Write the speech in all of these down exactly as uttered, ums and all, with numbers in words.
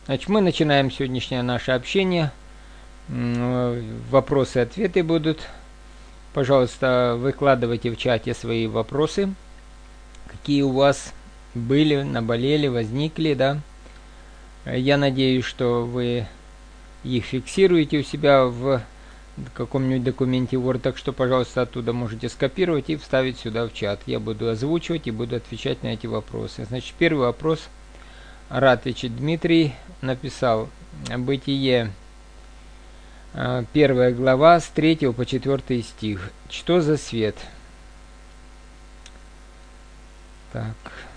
Значит, мы начинаем сегодняшнее наше общение. Вопросы и ответы будут. Пожалуйста, выкладывайте в чате свои вопросы, какие у вас были, наболели, возникли, да. Я надеюсь, что вы их фиксируете у себя в каком-нибудь документе Word, так что, пожалуйста, оттуда можете скопировать и вставить сюда в чат. Я буду озвучивать и буду отвечать на эти вопросы. Значит, первый вопрос. Ратвич Дмитрий написал: Бытие, первая глава, с третьего по четвёртый стих. Что за свет? Так.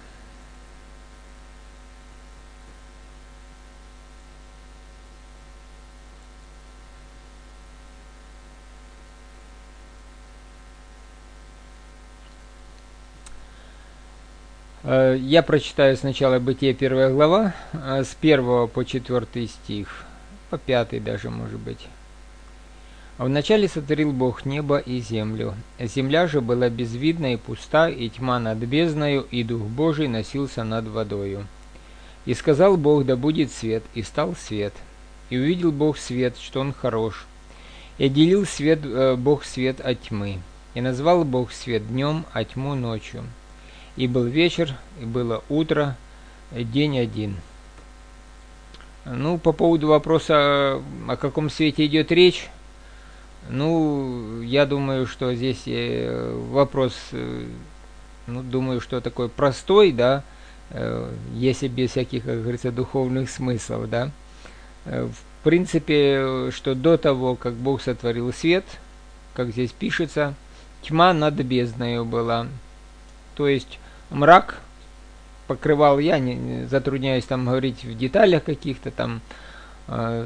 Я прочитаю сначала Бытие, первая глава, с первого по четвёртый стих, по пятый даже, может быть. «Вначале сотворил Бог небо и землю. Земля же была безвидна и пуста, и тьма над бездною, и Дух Божий носился над водою. И сказал Бог: да будет свет, и стал свет. И увидел Бог свет, что он хорош. И отделил свет, Бог свет от тьмы. И назвал Бог свет днем, а тьму ночью. И был вечер, и было утро, день один». Ну, по поводу вопроса, о каком свете идет речь, ну, я думаю, что здесь вопрос, ну, думаю, что такой простой, да, если без всяких, как говорится, духовных смыслов, да. В принципе, что до того, как Бог сотворил свет, как здесь пишется, тьма над бездною была. То есть мрак покрывал, я не затрудняюсь там говорить в деталях каких-то там, э,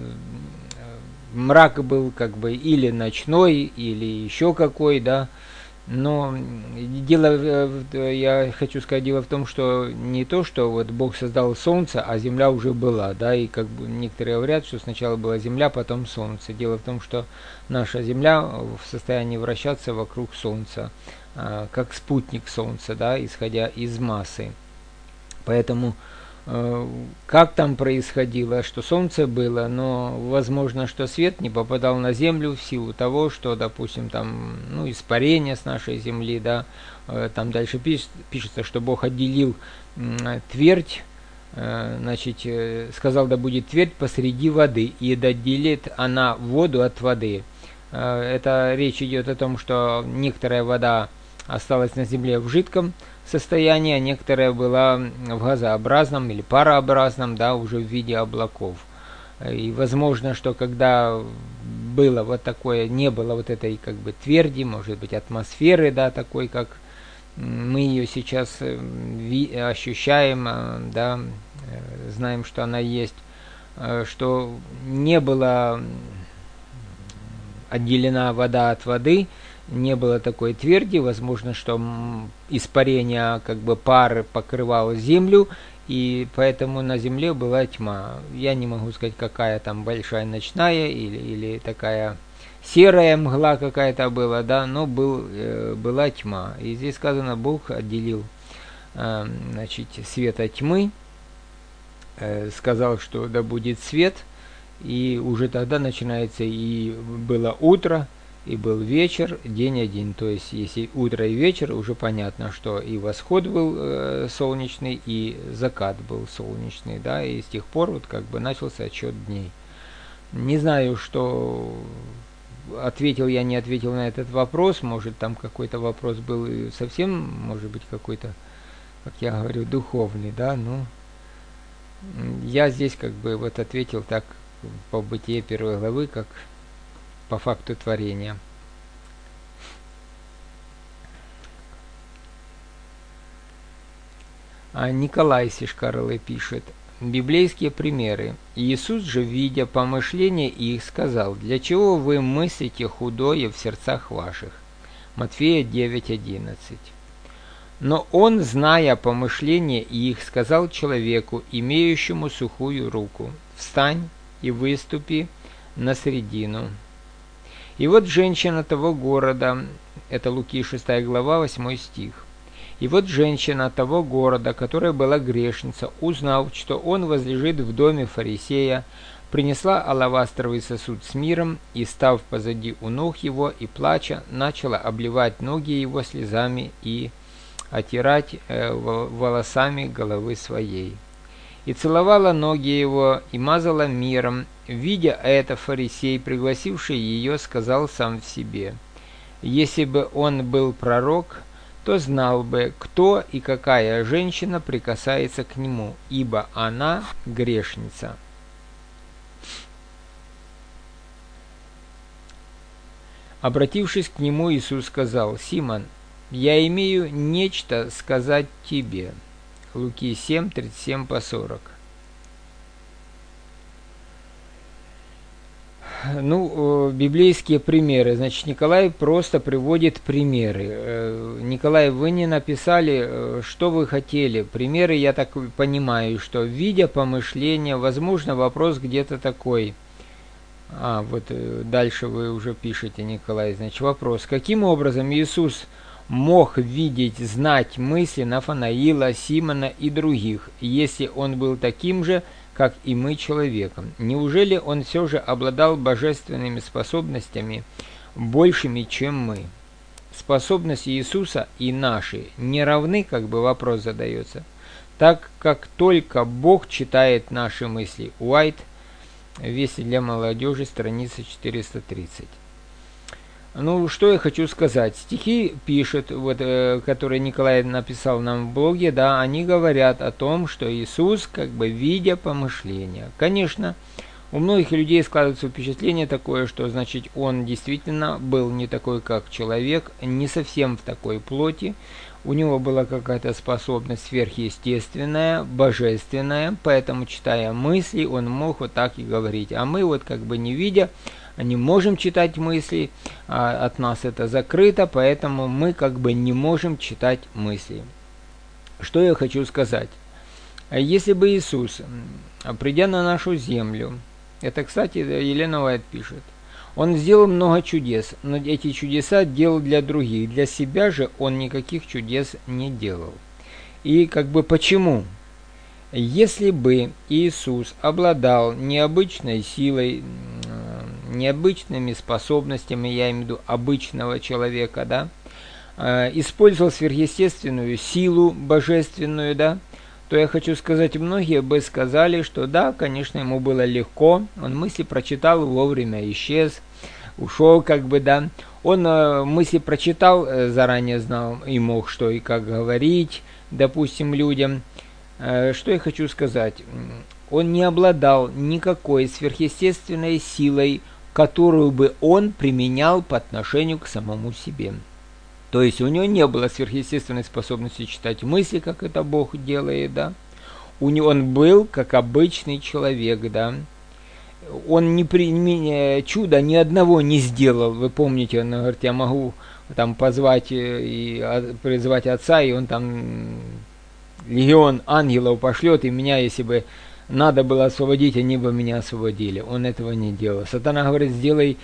мрак был как бы или ночной, или еще какой, да, но дело, я хочу сказать, дело в том, что не то, что вот Бог создал солнце, а земля уже была, да, и как бы некоторые говорят, что сначала была земля, потом солнце. Дело в том, что наша земля в состоянии вращаться вокруг солнца, как спутник солнца, да, исходя из массы. Поэтому как там происходило, что солнце было, но возможно, что свет не попадал на землю в силу того, что, допустим, там, ну, испарение с нашей земли, да, там дальше пишется, что Бог отделил твердь, значит, сказал: да будет твердь посреди воды, и да отделит она воду от воды. Это речь идет о том, что некоторая вода осталась на земле в жидком состоянии, а некоторая была в газообразном или парообразном, да, уже в виде облаков. И возможно, что когда было вот такое, не было вот этой как бы тверди, может быть, атмосферы, да, такой, как мы ее сейчас ощущаем, да, знаем, что она есть, что не была отделена вода от воды, не было такой тверди, возможно, что испарение как бы пары покрывало землю, и поэтому на земле была тьма. Я не могу сказать, какая там большая ночная или, или такая серая мгла какая-то была, да, но был, э, была тьма. И здесь сказано, Бог отделил э, значит, свет от тьмы, э, сказал, что да будет свет, и уже тогда начинается, и было утро, и был вечер, день один. То есть, если утро и вечер, уже понятно, что и восход был э, солнечный, и закат был солнечный, да, и с тех пор вот как бы начался отсчет дней. Не знаю, что ответил я, не ответил на этот вопрос, может там какой-то вопрос был совсем, может быть, какой-то, как я говорю, духовный, да, ну, я здесь как бы вот ответил так по Бытие первой главы, как по факту творения. А Николай Сишкарлы пишет: библейские примеры. Иисус же, видя помышления их, сказал: для чего вы мыслите худое в сердцах ваших? Матфея девять одиннадцать. Но он, зная помышления их, сказал человеку, имеющему сухую руку: встань и выступи на средину. И вот женщина того города, это Луки шестая глава, восьмой стих, И вот женщина того города, которая была грешница, узнав, что он возлежит в доме фарисея, принесла алавастровый сосуд с миром и, став позади у ног его и плача, начала обливать ноги его слезами и отирать э, волосами головы своей. И целовала ноги его, и мазала миром. Видя это, фарисей, пригласивший ее, сказал сам в себе: «Если бы он был пророк, то знал бы, кто и какая женщина прикасается к нему, ибо она грешница». Обратившись к нему, Иисус сказал: «Симон, я имею нечто сказать тебе». Луки семь, тридцать семь по сорок. Ну, библейские примеры. Значит, Николай просто приводит примеры. Николай, вы не написали, что вы хотели. Примеры, я так понимаю, что видя помышления, возможно, вопрос где-то такой. А, вот дальше вы уже пишете, Николай. Значит, вопрос. Каким образом Иисус мог видеть, знать мысли Нафанаила, Симона и других, если он был таким же, как и мы, человеком? Неужели он все же обладал божественными способностями, большими, чем мы? Способности Иисуса и наши не равны, как бы вопрос задается, так как только Бог читает наши мысли. Уайт, Вести для молодежи, страница четыреста тридцать. Ну, что я хочу сказать. Стихи пишет, вот, э, которые Николай написал нам в блоге, да, они говорят о том, что Иисус, как бы видя помышления. Конечно, у многих людей складывается впечатление такое, что, значит, он действительно был не такой, как человек, не совсем в такой плоти. У него была какая-то способность сверхъестественная, божественная, поэтому, читая мысли, он мог вот так и говорить. А мы вот как бы не видя, не можем читать мысли, а от нас это закрыто, поэтому мы как бы не можем читать мысли. Что я хочу сказать? Если бы Иисус, придя на нашу землю, это, кстати, Елена Уайт пишет, он сделал много чудес, но эти чудеса делал для других, для себя же он никаких чудес не делал. И как бы почему? Если бы Иисус обладал необычной силой, необычными способностями, я имею в виду обычного человека, да, использовал сверхъестественную силу божественную, да, то я хочу сказать, многие бы сказали, что да, конечно, ему было легко, он мысли прочитал, вовремя исчез, ушел, как бы, да, он э, мысли прочитал, э, заранее знал и мог что и как говорить, допустим, людям. Э, что я хочу сказать, он не обладал никакой сверхъестественной силой, которую бы он применял по отношению к самому себе. То есть у него не было сверхъестественной способности читать мысли, как это Бог делает, да. У него он был как обычный человек, да. Он не при чуда ни одного не сделал. Вы помните, он говорит, я могу там позвать и призвать Отца, и он там легион ангелов пошлет, и меня, если бы надо было освободить, они бы меня освободили. Он этого не делал. Сатана говорит, сделай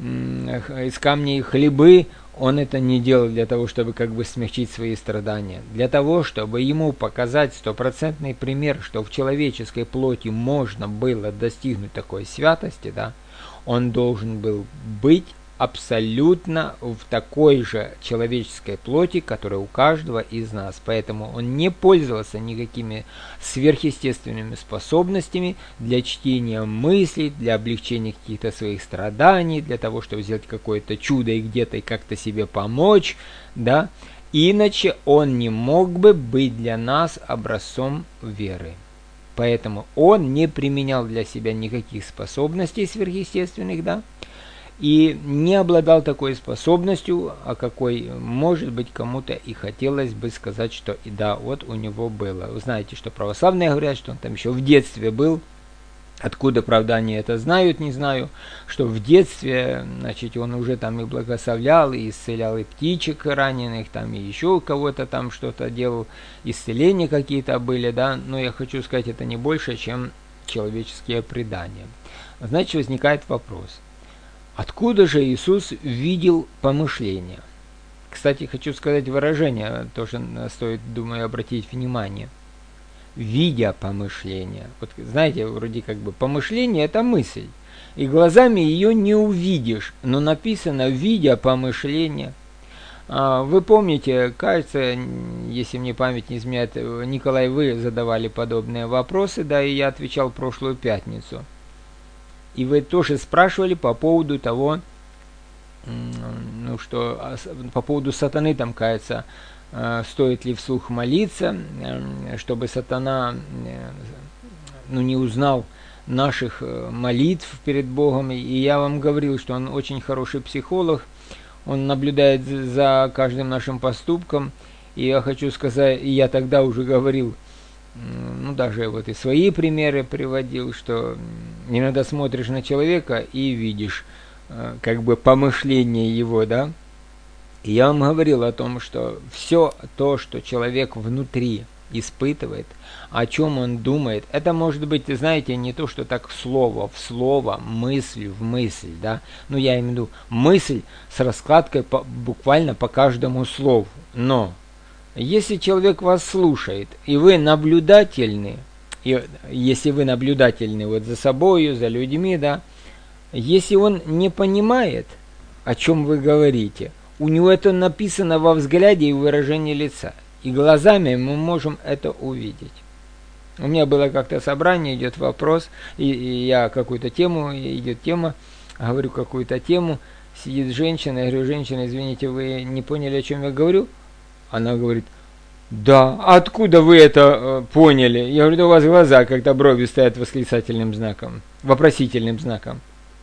из камней хлебы. Он это не делал для того, чтобы как бы смягчить свои страдания. Для того, чтобы ему показать стопроцентный пример, что в человеческой плоти можно было достигнуть такой святости, да, он должен был быть абсолютно в такой же человеческой плоти, которая у каждого из нас. Поэтому он не пользовался никакими сверхъестественными способностями для чтения мыслей, для облегчения каких-то своих страданий, для того, чтобы сделать какое-то чудо и где-то и как-то себе помочь, да. Иначе он не мог бы быть для нас образцом веры. Поэтому он не применял для себя никаких способностей сверхъестественных, да, и не обладал такой способностью, о какой, может быть, кому-то и хотелось бы сказать, что и да, вот у него было. Вы знаете, что православные говорят, что он там еще в детстве был. Откуда, правда, они это знают, не знаю, что в детстве, значит, он уже там и благословлял, и исцелял и птичек раненых, там и еще кого-то там что-то делал, исцеления какие-то были, да, но я хочу сказать, это не больше, чем человеческие предания. Значит, возникает вопрос. Откуда же Иисус видел помышления? Кстати, хочу сказать выражение, тоже стоит, думаю, обратить внимание. Видя помышление. Вот знаете, вроде как бы помышление – это мысль. И глазами ее не увидишь, но написано «видя помышление». Вы помните, кажется, если мне память не изменяет, Николай, вы задавали подобные вопросы, да, и я отвечал прошлую пятницу. И вы тоже спрашивали по поводу того, ну что, по поводу сатаны, там, кажется, стоит ли вслух молиться, чтобы сатана, ну, не узнал наших молитв перед Богом. И я вам говорил, что он очень хороший психолог, он наблюдает за каждым нашим поступком. И я хочу сказать, и я тогда уже говорил, ну, даже вот и свои примеры приводил, что иногда смотришь на человека и видишь как бы помышление его, да. И я вам говорил о том, что все то, что человек внутри испытывает, о чем он думает, это может быть, знаете, не то, что так слово в слово, мысль в мысль, да, ну я имею в виду мысль с раскладкой по, буквально по каждому слову, но если человек вас слушает, и вы наблюдательны, и если вы наблюдательны вот за собою, за людьми, да, если он не понимает, о чем вы говорите, у него это написано во взгляде и в выражении лица. И глазами мы можем это увидеть. У меня было как-то собрание, идет вопрос, и, и я какую-то тему, идет тема, говорю какую-то тему, сидит женщина, я говорю: женщина, извините, вы не поняли, о чем я говорю? Она говорит: да, откуда вы это э, поняли? Я говорю: да у вас глаза, когда брови стоят восклицательным знаком, вопросительным знаком.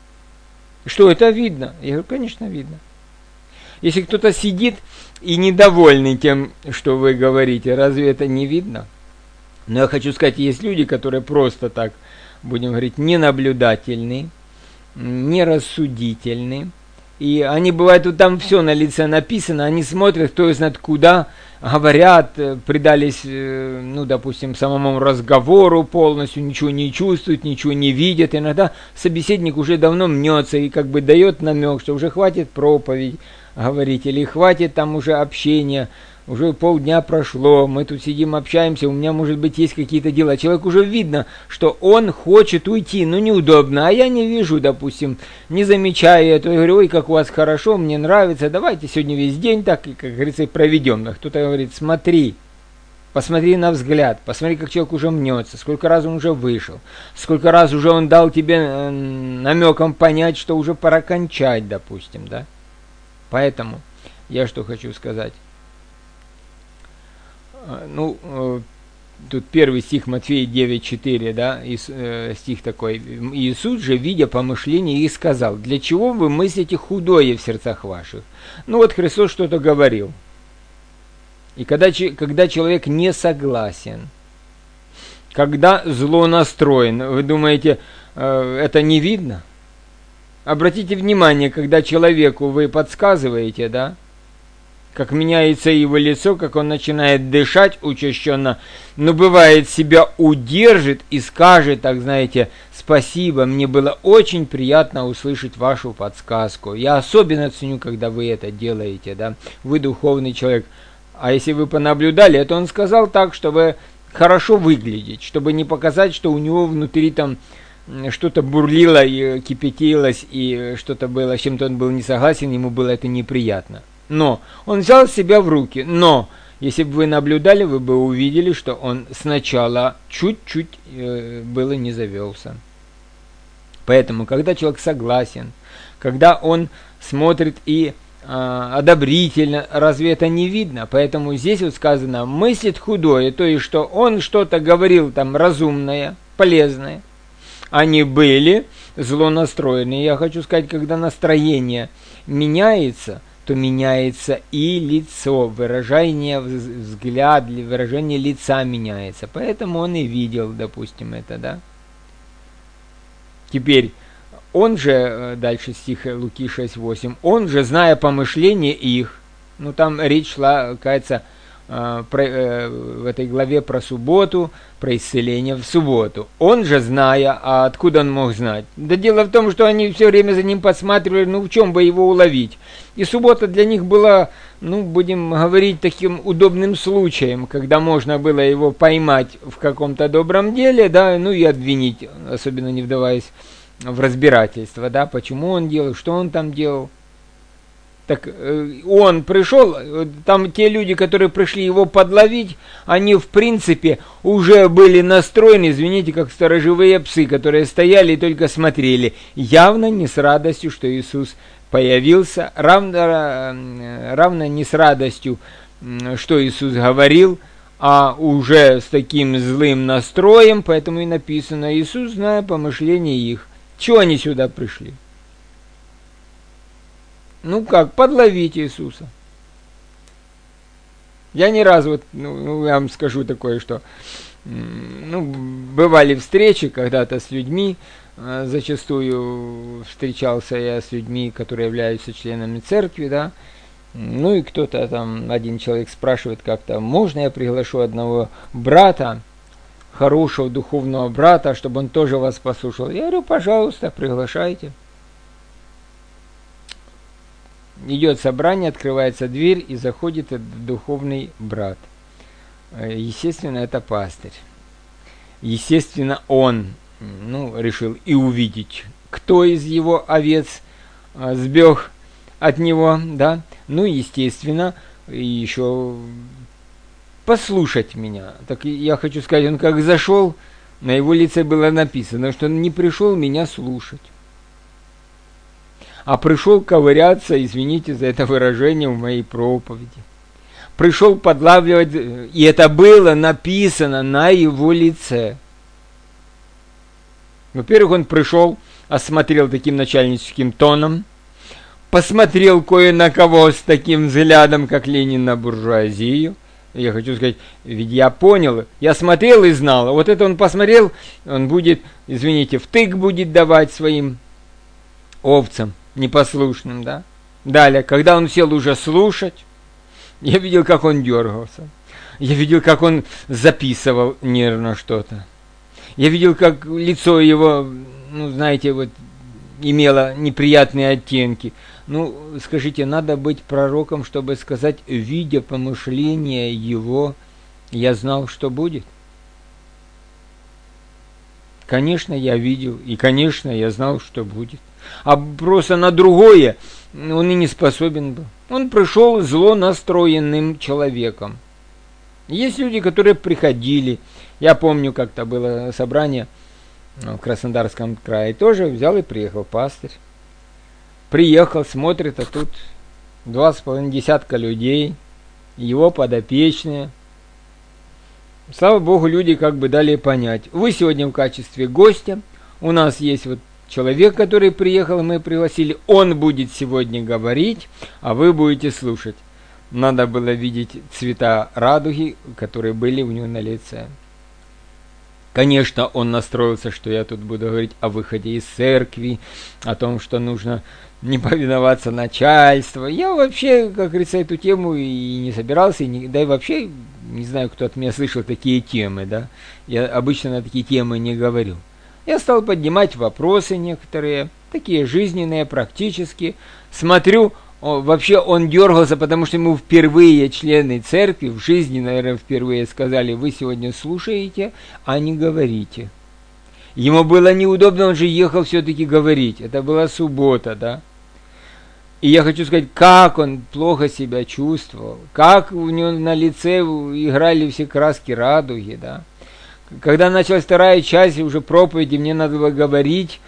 Что, это видно? Я говорю: конечно, видно. Если кто-то сидит и недовольный тем, что вы говорите, разве это не видно? Но я хочу сказать, есть люди, которые просто так, будем говорить, ненаблюдательны, нерассудительны. И они, бывает, вот там все на лице написано, они смотрят, кто знает куда, говорят, предались, ну, допустим, самому разговору полностью, ничего не чувствуют, ничего не видят. Иногда собеседник уже давно мнется и как бы дает намек, что уже хватит проповедь говорить, или хватит там уже общения, уже полдня прошло, мы тут сидим, общаемся, у меня, может быть, есть какие-то дела. Человек уже видно, что он хочет уйти, но неудобно, а я не вижу, допустим, не замечаю это. Я говорю: ой, как у вас хорошо, мне нравится, давайте сегодня весь день так, как говорится, проведем. А кто-то говорит: смотри, посмотри на взгляд, посмотри, как человек уже мнется, сколько раз он уже вышел, сколько раз уже он дал тебе намеком понять, что уже пора кончать, допустим, да. Поэтому я что хочу сказать. Ну, тут первый стих Матфея девять четыре, да, и, э, стих такой. Иисус же, видя помышление, и сказал: для чего вы мыслите худое в сердцах ваших? Ну вот Христос что-то говорил. И когда, когда человек не согласен, когда зло настроен, вы думаете, э, это не видно? Обратите внимание, когда человеку вы подсказываете, да, как меняется его лицо, как он начинает дышать учащенно, но бывает себя удержит и скажет, так знаете: спасибо, мне было очень приятно услышать вашу подсказку. Я особенно ценю, когда вы это делаете, да, вы духовный человек. А если вы понаблюдали, это он сказал так, чтобы хорошо выглядеть, чтобы не показать, что у него внутри там что-то бурлило и кипятилось, и что-то было, с чем-то он был не согласен, ему было это неприятно. Но он взял себя в руки. Но если бы вы наблюдали, вы бы увидели, что он сначала чуть-чуть э, было не завелся. Поэтому, когда человек согласен, когда он смотрит и э, одобрительно, разве это не видно? Поэтому здесь вот сказано: мыслит худое, то есть, что он что-то говорил там разумное, полезное. Они были злонастроены. Я хочу сказать, когда настроение меняется, то меняется и лицо, выражение взгляд, выражение лица меняется. Поэтому он и видел, допустим, это, да. Теперь, он же, дальше стих Луки шесть восемь, он же, зная помышления их, ну там речь шла, кажется, э, про, э, в этой главе про субботу, про исцеление в субботу. Он же, зная, а откуда он мог знать? Да дело в том, что они все время за ним подсматривали, ну в чем бы его уловить. И суббота для них была, ну будем говорить, таким удобным случаем, когда можно было его поймать в каком-то добром деле, да, ну и обвинить, особенно не вдаваясь в разбирательство, да, почему он делал, что он там делал. Так он пришел, там те люди, которые пришли его подловить, они в принципе уже были настроены, извините, как сторожевые псы, которые стояли и только смотрели, явно не с радостью, что Иисус появился, равно, равно не с радостью, что Иисус говорил, а уже с таким злым настроем, поэтому и написано: Иисус, зная помышления их. Чего они сюда пришли? Ну как, подловить Иисуса. Я не раз, вот, ну, я вам скажу такое, что ну, бывали встречи когда-то с людьми, зачастую встречался я с людьми, которые являются членами церкви, да, ну и кто-то там, один человек спрашивает как-то: можно я приглашу одного брата, хорошего духовного брата, чтобы он тоже вас послушал? Я говорю: пожалуйста, приглашайте. Идет собрание, открывается дверь, и заходит этот духовный брат. Естественно, это пастырь. Естественно, он ну, решил и увидеть, кто из его овец а, сбег от него, да. Ну, естественно, еще послушать меня. Так я хочу сказать, он как зашел, на его лице было написано, что он не пришел меня слушать, а пришел ковыряться, извините за это выражение, в моей проповеди. Пришел подлавливать, и это было написано на его лице. Во-первых, он пришел, осмотрел таким начальническим тоном, посмотрел кое на кого с таким взглядом, как Ленин на буржуазию. Я хочу сказать, ведь я понял, я смотрел и знал. А вот это он посмотрел, он будет, извините, втык будет давать своим овцам непослушным, да. Далее, когда он сел уже слушать, я видел, как он дергался. Я видел, как он записывал нервно что-то. Я видел, как лицо его, ну, знаете, вот имело неприятные оттенки. Ну, скажите, надо быть пророком, чтобы сказать: видя помышления его, я знал, что будет? Конечно, я видел, и, конечно, я знал, что будет. А просто на другое он и не способен был. Он пришел зло настроенным человеком. Есть люди, которые приходили. Я помню, как-то было собрание в Краснодарском крае. Тоже взял и приехал пастырь. Приехал, смотрит, а тут два с половиной десятка людей, его подопечные. Слава Богу, люди как бы дали понять: вы сегодня в качестве гостя, у нас есть вот человек, который приехал, мы пригласили, он будет сегодня говорить, а вы будете слушать. Надо было видеть цвета радуги, которые были у него на лице. Конечно, он настроился, что я тут буду говорить о выходе из церкви, о том, что нужно не повиноваться начальству. Я вообще, как говорится, эту тему и не собирался, и не, да и вообще не знаю, кто от меня слышал такие темы, да. Я обычно на такие темы не говорю. Я стал поднимать вопросы некоторые, такие жизненные, практические. Смотрю, о, вообще он дергался, потому что ему впервые члены церкви в жизни, наверное, впервые сказали: вы сегодня слушаете, а не говорите. Ему было неудобно, он же ехал все-таки говорить. Это была суббота, да. И я хочу сказать, как он плохо себя чувствовал, как у него на лице играли все краски радуги, да. Когда началась вторая часть уже проповеди, мне надо было говорить,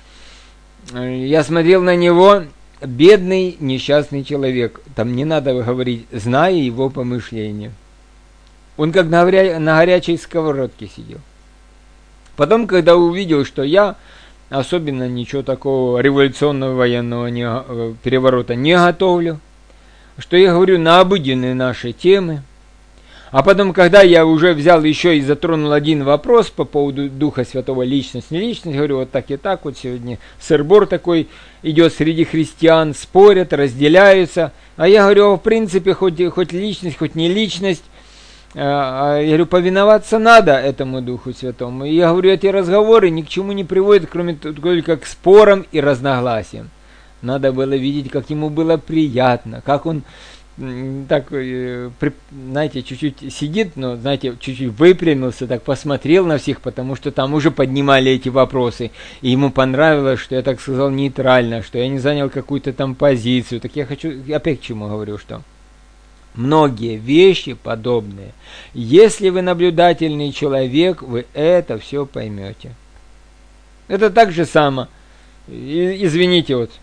я смотрел на него, бедный несчастный человек, там не надо говорить, зная его помышления. Он как на, горя... на горячей сковородке сидел. Потом, когда увидел, что я особенно ничего такого революционного военного не... переворота не готовлю, что я говорю на обыденные наши темы, а потом, когда я уже взял еще и затронул один вопрос по поводу Духа Святого, личность, не личность, говорю, вот так и так, вот сегодня сыр-бор такой идет среди христиан, спорят, разделяются, а я говорю, в принципе, хоть, хоть личность, хоть не личность, Я говорю, повиноваться надо этому Духу Святому. И я говорю, эти разговоры ни к чему не приводят, кроме только к спорам и разногласиям. Надо было видеть, как ему было приятно, как он так, знаете, чуть-чуть сидит, но, знаете, чуть-чуть выпрямился, так посмотрел на всех, потому что там уже поднимали эти вопросы, и ему понравилось, что я так сказал нейтрально, что я не занял какую-то там позицию. Так я хочу, опять к чему говорю, что многие вещи подобные, если вы наблюдательный человек, вы это все поймете. Это так же само, извините, вот,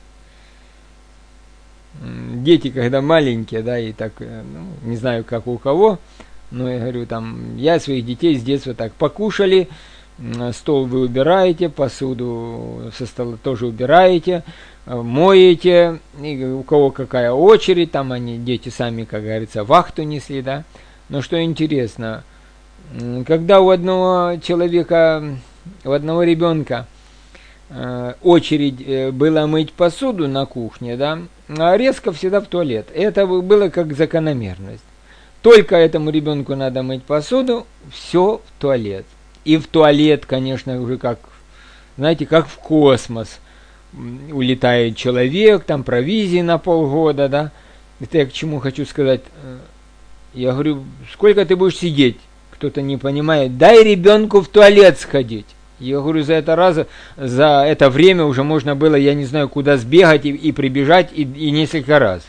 дети, когда маленькие, да, и так, ну, не знаю, как у кого, но я говорю, там, я своих детей с детства так покушали, стол вы убираете, посуду со стола тоже убираете, моете, и у кого какая очередь, там они, дети сами, как говорится, вахту несли, да. Но что интересно, когда у одного человека, у одного ребенка очередь была мыть посуду на кухне, да, а резко всегда в туалет. Это было как закономерность. Только этому ребенку надо мыть посуду, все в туалет. И в туалет, конечно, уже как, знаете, как в космос улетает человек, там провизии на полгода, да. Это я к чему хочу сказать. Я говорю, сколько ты будешь сидеть? Кто-то не понимает. Дай ребенку в туалет сходить. Я говорю, за это раз, за это время уже можно было, я не знаю, куда сбегать и, и прибежать, и, и несколько раз.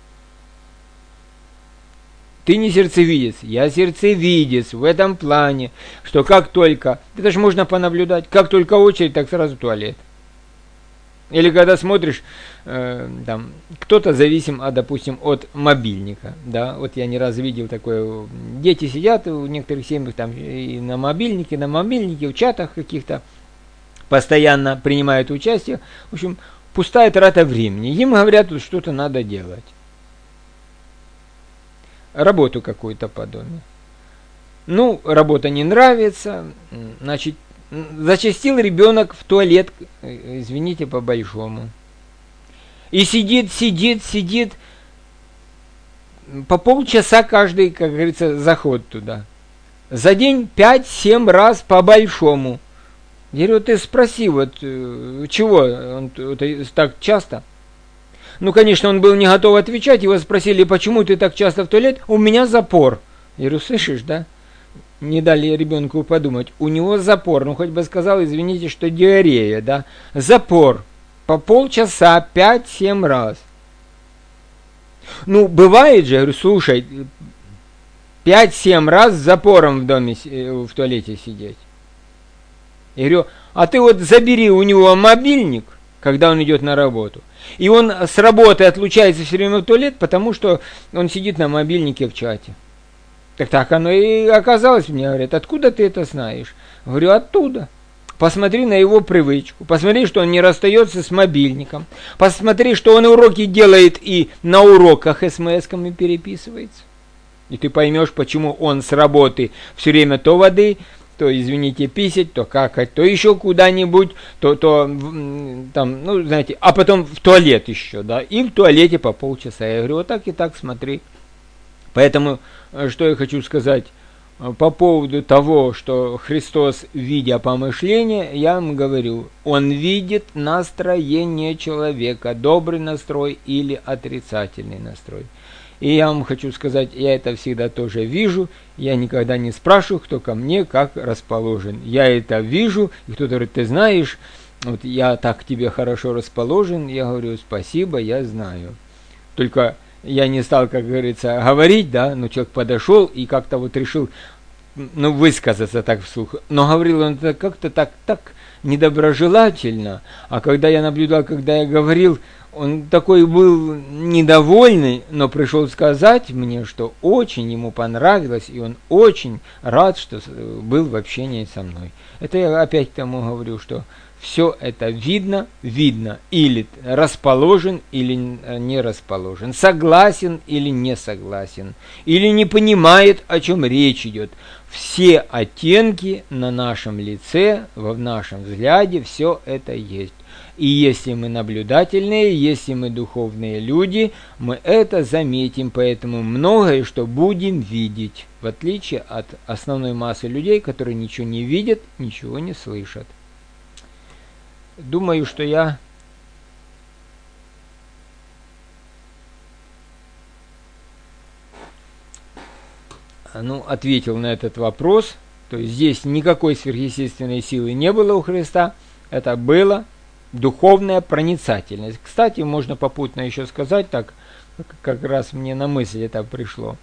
Ты не сердцевидец, я сердцевидец в этом плане, что как только, это же можно понаблюдать, как только очередь, так сразу в туалет. Или когда смотришь, э, там, кто-то зависим, а, допустим, от мобильника, да, вот я не раз видел такое, дети сидят в некоторых семьях там и на мобильнике, на мобильнике, в чатах каких-то, постоянно принимают участие, в общем, пустая трата времени, им говорят, что что-то надо делать, работу какую-то по доме. Ну, работа не нравится, значит, зачастил ребенок в туалет, извините, по-большому. И сидит, сидит, сидит. По полчаса каждый, как говорится, заход туда. За день пять-семь раз по-большому. Я говорю, ты спроси, вот чего он так часто? Ну, конечно, он был не готов отвечать. Его спросили, почему ты так часто в туалет? У меня запор. Я говорю, слышишь, да? Не дали ребенку подумать, у него запор, ну хоть бы сказал, извините, что диарея, да, запор, по полчаса, пять-семь раз. Ну, бывает же, я говорю, слушай, пять-семь раз с запором в доме, в туалете сидеть. Я говорю, а ты вот забери у него мобильник, когда он идет на работу, и он с работы отлучается все время в туалет, потому что он сидит на мобильнике в чате. Так так оно и оказалось, мне говорят, откуда ты это знаешь? Говорю, оттуда. Посмотри на его привычку, посмотри, что он не расстается с мобильником, посмотри, что он уроки делает и на уроках эс-эм-эсками переписывается. И ты поймешь, почему он с работы все время то воды, то, извините, писать, то какать, то еще куда-нибудь, то, то там, ну, знаете, а потом в туалет еще, да, и в туалете по полчаса. Я говорю, вот так и так смотри. Поэтому, что я хочу сказать по поводу того, что Христос, видя помышления, я вам говорю, Он видит настроение человека, добрый настрой или отрицательный настрой. И я вам хочу сказать, я это всегда тоже вижу, я никогда не спрашиваю, кто ко мне как расположен. Я это вижу, и кто-то говорит, ты знаешь, вот я так к тебе хорошо расположен, я говорю, спасибо, я знаю. Только я не стал, как говорится, говорить, да, но человек подошел и как-то вот решил, ну, высказаться так вслух. Но говорил он как-то так, так недоброжелательно, а когда я наблюдал, когда я говорил, он такой был недовольный, но пришел сказать мне, что очень ему понравилось, и он очень рад, что был в общении со мной. Это я опять к тому говорю, что все это видно, видно, или расположен, или не расположен, согласен или не согласен, или не понимает, о чем речь идет. все оттенки на нашем лице, в нашем взгляде, все это есть. И если мы наблюдательные, если мы духовные люди, мы это заметим, поэтому многое, что будем видеть, в отличие от основной массы людей, которые ничего не видят, ничего не слышат. Думаю, что я ну, ответил на этот вопрос. То есть здесь никакой сверхъестественной силы не было у Христа, это было духовная проницательность. Кстати, можно попутно еще сказать, так как раз мне на мысль это пришло.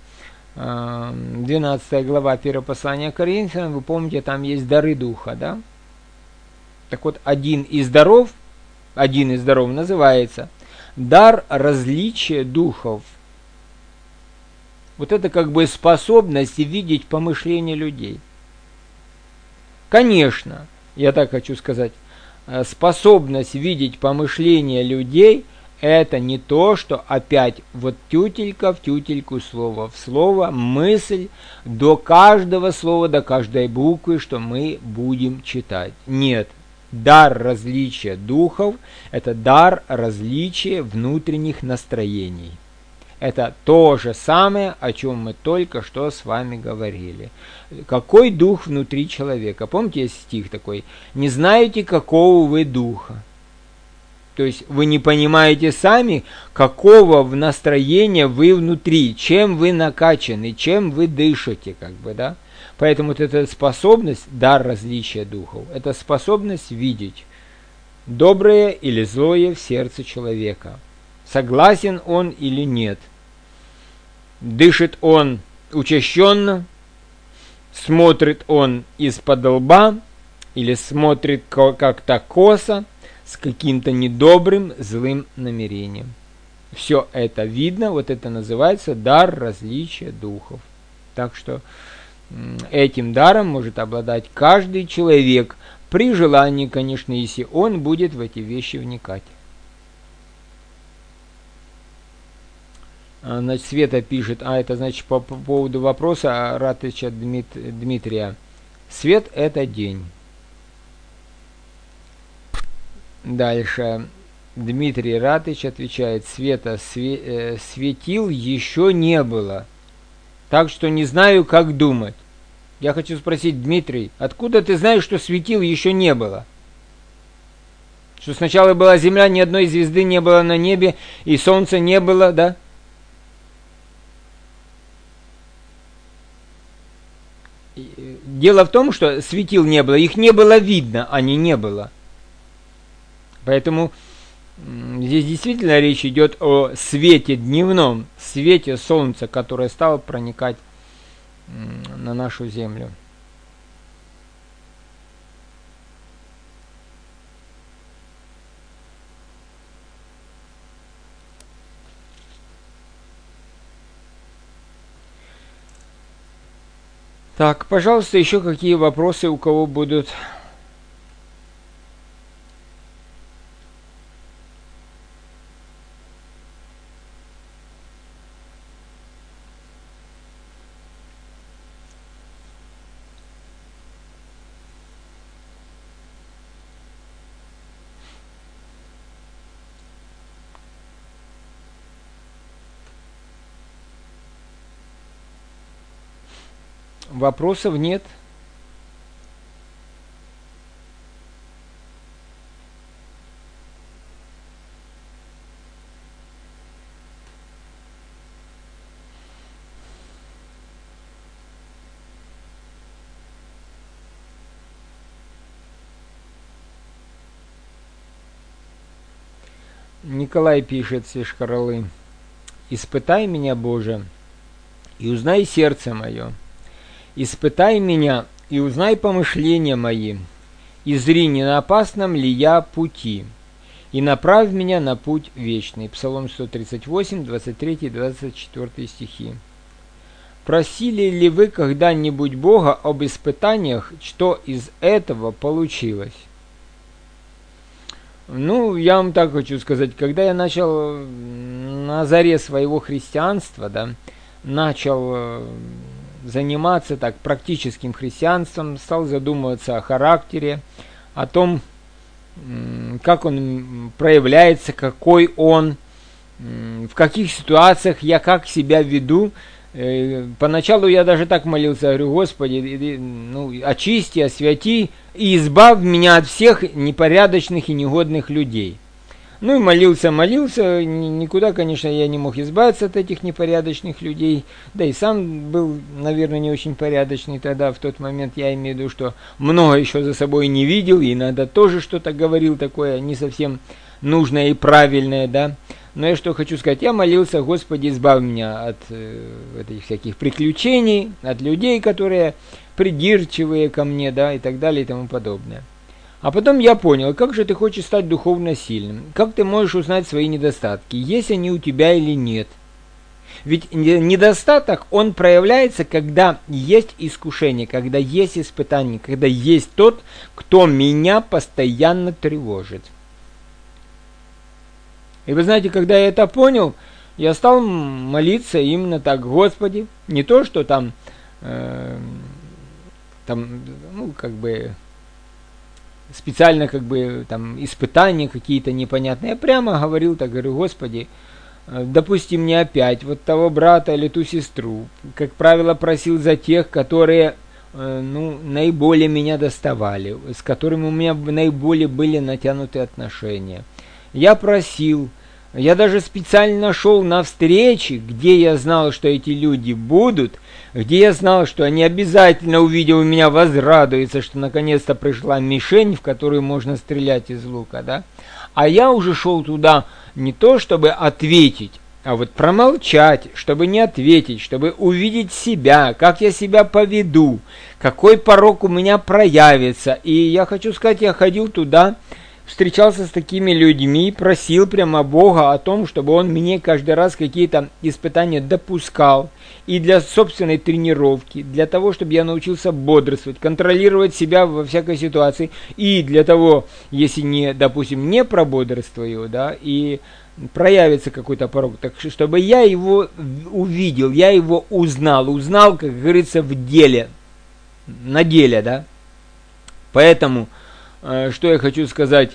двенадцатая глава первого послания Коринфянам, вы помните, там есть дары духа, да? Так вот, один из даров, один из даров называется дар различия духов. Вот это как бы способность видеть помышления людей. Конечно, я так хочу сказать, способность видеть помышления людей – это не то, что опять вот тютелька в тютельку, слово в слово, мысль до каждого слова, до каждой буквы, что мы будем читать. Нет, дар различия духов – это дар различия внутренних настроений. Это то же самое, о чем мы только что с вами говорили. Какой дух внутри человека? Помните, есть стих такой: «Не знаете, какого вы духа». То есть вы не понимаете сами, какого в настроения вы внутри, чем вы накачаны, чем вы дышите, как бы, да? Поэтому вот эта способность, дар различия духов, это способность видеть доброе или злое в сердце человека. Согласен он или нет. Дышит он учащенно, смотрит он из-под лба или смотрит как-то косо, с каким-то недобрым, злым намерением. Все это видно, вот это называется дар различия духов. Так что этим даром может обладать каждый человек, при желании, конечно, если он будет в эти вещи вникать. Значит, Света пишет, а это значит по, по поводу вопроса Ратыча Дмит, Дмитрия. Свет – это день. Дальше. Дмитрий Ратыч отвечает, света све, э, светил еще не было, так что не знаю, как думать. Я хочу спросить, Дмитрий, откуда ты знаешь, что светил еще не было? Что сначала была земля, ни одной звезды не было на небе, и солнца не было, да? Дело в том, что светил не было, их не было видно, а не не было. Поэтому здесь действительно речь идет о свете дневном, свете солнца, которое стало проникать на нашу землю. Так, пожалуйста, еще какие вопросы у кого будут? Вопросов нет. Николай пишет с Ишкаралы. «Испытай меня, Боже, и узнай сердце мое. Испытай меня и узнай помышления мои, и зри, не на опасном ли я пути, и направь меня на путь вечный». Псалом сто тридцать восемь, двадцать три двадцать четыре стихи. Просили ли вы когда-нибудь Бога об испытаниях, что из этого получилось? Ну, я вам так хочу сказать, когда я начал на заре своего христианства, да, начал заниматься так практическим христианством, стал задумываться о характере, о том, как он проявляется, какой он, в каких ситуациях я как себя веду. Поначалу я даже так молился, говорю: Господи, ну, очисти, освяти и избавь меня от всех непорядочных и негодных людей. Ну и молился, молился, никуда, конечно, я не мог избавиться от этих непорядочных людей, да и сам был, наверное, не очень порядочный тогда, в тот момент, я имею в виду, что много еще за собой не видел, и иногда тоже что-то говорил такое не совсем нужное и правильное, да. Но я что хочу сказать, я молился: Господи, избавь меня от э, этих всяких приключений, от людей, которые придирчивые ко мне, да, и так далее, и тому подобное. А потом я понял, как же ты хочешь стать духовно сильным, как ты можешь узнать свои недостатки, есть они у тебя или нет. Ведь недостаток, он проявляется, когда есть искушение, когда есть испытание, когда есть тот, кто меня постоянно тревожит. И вы знаете, когда я это понял, я стал молиться именно так: Господи, не то, что там, э, там, ну, как бы, специально, как бы, там, испытания какие-то непонятные. Я прямо говорил так, говорю: Господи, допусти мне опять вот того брата или ту сестру. Как правило, просил за тех, которые, э, ну, наиболее меня доставали, с которыми у меня наиболее были натянуты отношения. Я просил, я даже специально шел на встречи, где я знал, что эти люди будут, где я знал, что они обязательно, увидев меня, возрадуются, что наконец-то пришла мишень, в которую можно стрелять из лука, да? А я уже шел туда не то, чтобы ответить, а вот промолчать, чтобы не ответить, чтобы увидеть себя, как я себя поведу, какой порок у меня проявится. И я хочу сказать, я ходил туда, встречался с такими людьми, просил прямо Бога о том, чтобы Он мне каждый раз какие-то испытания допускал. И для собственной тренировки, для того, чтобы я научился бодрствовать, контролировать себя во всякой ситуации. И для того, если не, допустим, не прободрствую, да, и проявится какой-то порок, так чтобы я его увидел, я его узнал, узнал, как говорится, в деле, на деле, да. Поэтому, что я хочу сказать,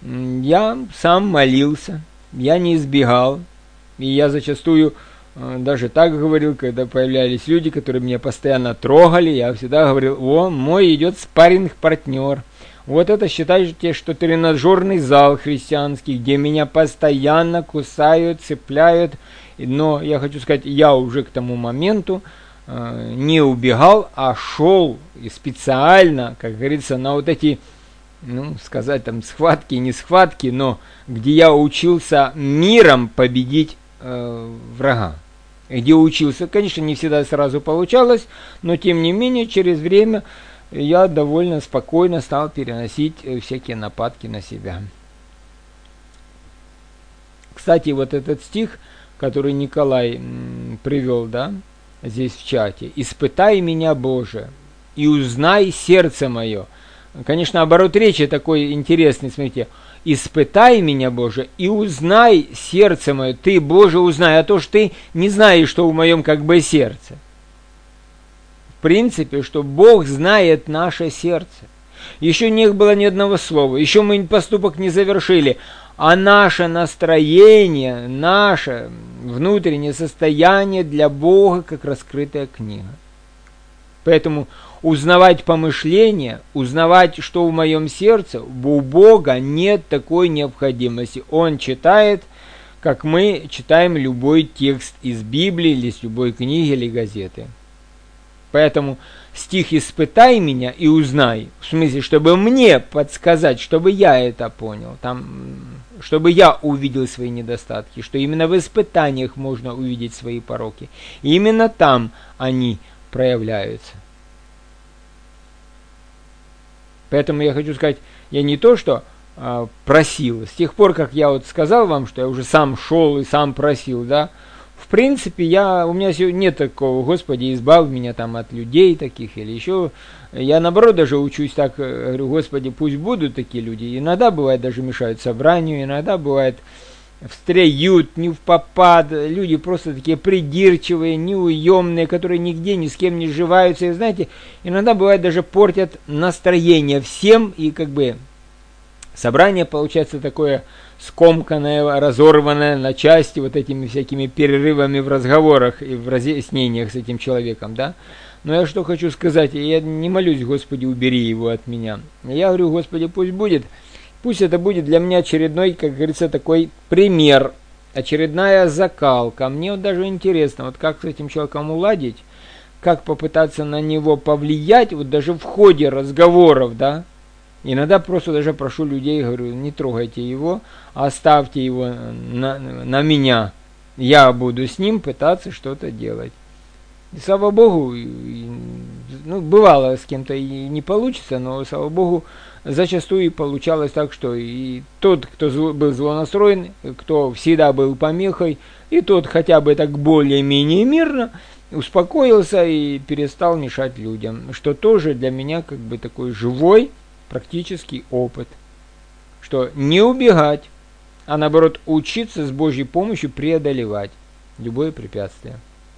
я сам молился, я не избегал, и я зачастую даже так говорил, когда появлялись люди, которые меня постоянно трогали, я всегда говорил: о, мой идет спарринг-партнер. Вот это считайте, что тренажерный зал христианский, где меня постоянно кусают, цепляют. Но я хочу сказать, я уже к тому моменту э, не убегал, а шел и специально, как говорится, на вот эти, ну, сказать там схватки, не схватки, но где я учился миром победить э, врага. Где учился, конечно, не всегда сразу получалось, но тем не менее, через время я довольно спокойно стал переносить всякие нападки на себя. Кстати, вот этот стих, который Николай м, привел, да, здесь в чате: «Испытай меня, Боже, и узнай сердце мое». Конечно, оборот речи такой интересный, смотрите: «Испытай меня, Боже, и узнай сердце мое». Ты, Боже, узнай, а то что ты не знаешь, что в моем как бы сердце. В принципе, что Бог знает наше сердце. Еще не было ни одного слова, еще мы поступок не завершили, а наше настроение, наше внутреннее состояние для Бога, как раскрытая книга. Поэтому узнавать помышления, узнавать, что в моем сердце, у Бога нет такой необходимости. Он читает, как мы читаем любой текст из Библии, или из любой книги, или газеты. Поэтому стих «испытай меня и узнай», в смысле, чтобы мне подсказать, чтобы я это понял, там, чтобы я увидел свои недостатки, что именно в испытаниях можно увидеть свои пороки. И именно там они проявляются. Поэтому я хочу сказать, я не то, что а, просил, с тех пор, как я вот сказал вам, что я уже сам шел и сам просил, да, в принципе, я, у меня нет такого: Господи, избавь меня там от людей таких или еще. Я, наоборот, даже учусь так, говорю: Господи, пусть будут такие люди. Иногда бывает даже мешают собранию, иногда бывает встреют, не впопад, люди просто такие придирчивые, неуемные, которые нигде ни с кем не сживаются. И знаете, иногда бывает даже портят настроение всем, и как бы собрание получается такое скомканное, разорванное на части вот этими всякими перерывами в разговорах и в разъяснениях с этим человеком, да. Но я что хочу сказать, я не молюсь, Господи, убери его от меня. Я говорю, Господи, пусть будет, пусть это будет для меня очередной, как говорится, такой пример, очередная закалка. Мне вот даже интересно, вот как с этим человеком уладить, как попытаться на него повлиять, вот даже в ходе разговоров, да. Иногда просто даже прошу людей, говорю, не трогайте его, оставьте его на, на меня. Я буду с ним пытаться что-то делать. И слава Богу, ну, бывало с кем-то и не получится, но, слава Богу, зачастую и получалось так, что и тот, кто зло, был злонастроен, кто всегда был помехой, и тот хотя бы так более-менее мирно успокоился и перестал мешать людям, что тоже для меня как бы такой живой практический опыт, что не убегать, а наоборот учиться с Божьей помощью преодолевать любое препятствие.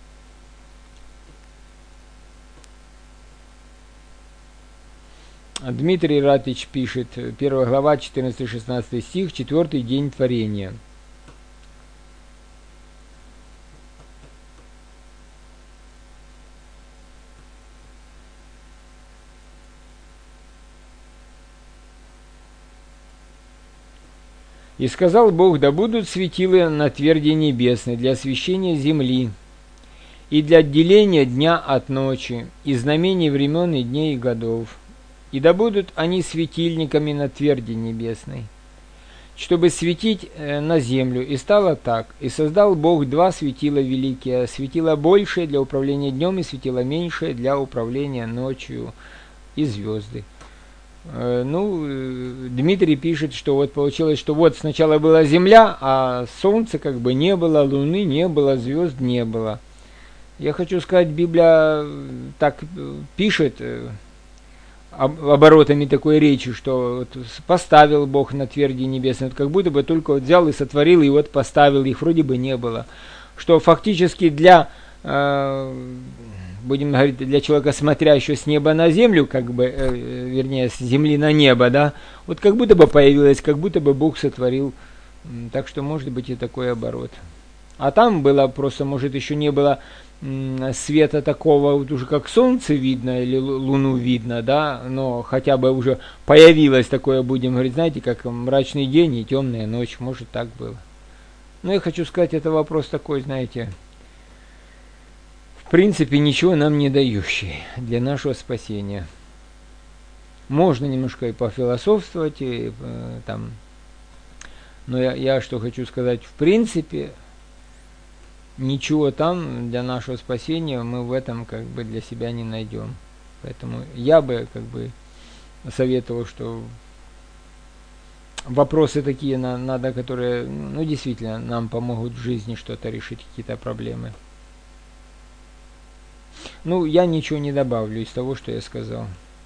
Дмитрий Ратич пишет, первая глава, четырнадцатый-шестнадцатый стих, четвертый день творения. «И сказал Бог, да будут светила на тверди небесной для освещения земли, и для отделения дня от ночи, и знамений времен и дней и годов. И да будут они светильниками на тверди небесной, чтобы светить на землю. И стало так. И создал Бог два светила великие, светило большее для управления днем, и светило меньшее для управления ночью, и звезды». Ну, Дмитрий пишет, что вот получилось, что вот сначала была Земля, а Солнца как бы не было, Луны не было, звезд не было. Я хочу сказать, Библия так пишет оборотами такой речи, что вот поставил Бог на тверди небесные, вот как будто бы только вот взял и сотворил, и вот поставил, их вроде бы не было. Что фактически для, э, будем говорить, для человека, смотрящего с неба на землю, как бы, э, вернее, с земли на небо, да, вот как будто бы появилось, как будто бы Бог сотворил, так что может быть и такой оборот. А там было просто, может, еще не было света такого, вот уже как солнце видно или луну видно, да, но хотя бы уже появилось такое, будем говорить, знаете, как мрачный день и темная ночь, может, так было. Но я хочу сказать, это вопрос такой, знаете, в принципе, ничего нам не дающий для нашего спасения. Можно немножко и пофилософствовать, и, э, там, но я, я что хочу сказать, в принципе, ничего там для нашего спасения мы в этом как бы для себя не найдем. Поэтому я бы как бы советовал, что вопросы такие надо, которые, ну, действительно нам помогут в жизни что-то решить, какие-то проблемы. Ну, я ничего не добавлю из того, что я сказал.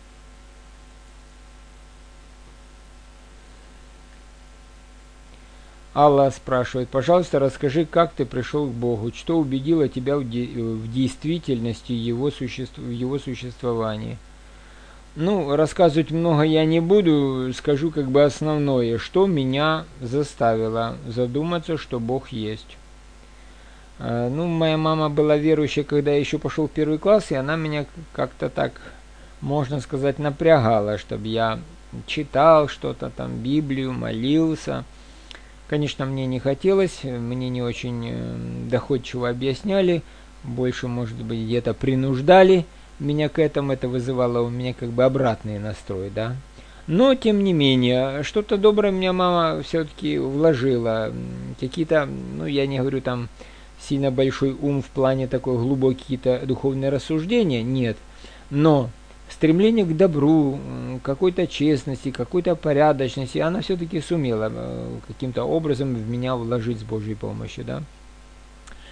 Алла спрашивает, пожалуйста, расскажи, как ты пришел к Богу, что убедило тебя в, де в действительности его, существ в его существовании. Ну, рассказывать много я не буду, скажу как бы основное, что меня заставило задуматься, что Бог есть. А, ну, моя мама была верующая, когда я еще пошел в первый класс, и она меня как-то так, можно сказать, напрягала, чтобы я читал что-то там, Библию, молился. Конечно, мне не хотелось, мне не очень доходчиво объясняли, больше, может быть, где-то принуждали меня к этому, это вызывало у меня как бы обратный настрой, да. Но, тем не менее, что-то доброе меня мама все-таки вложила, какие-то, ну, я не говорю там сильно большой ум в плане такой глубокие какие-то духовные рассуждения, нет, но стремление к добру, какой-то честности, какой-то порядочности, она все-таки сумела каким-то образом в меня вложить с Божьей помощью, да.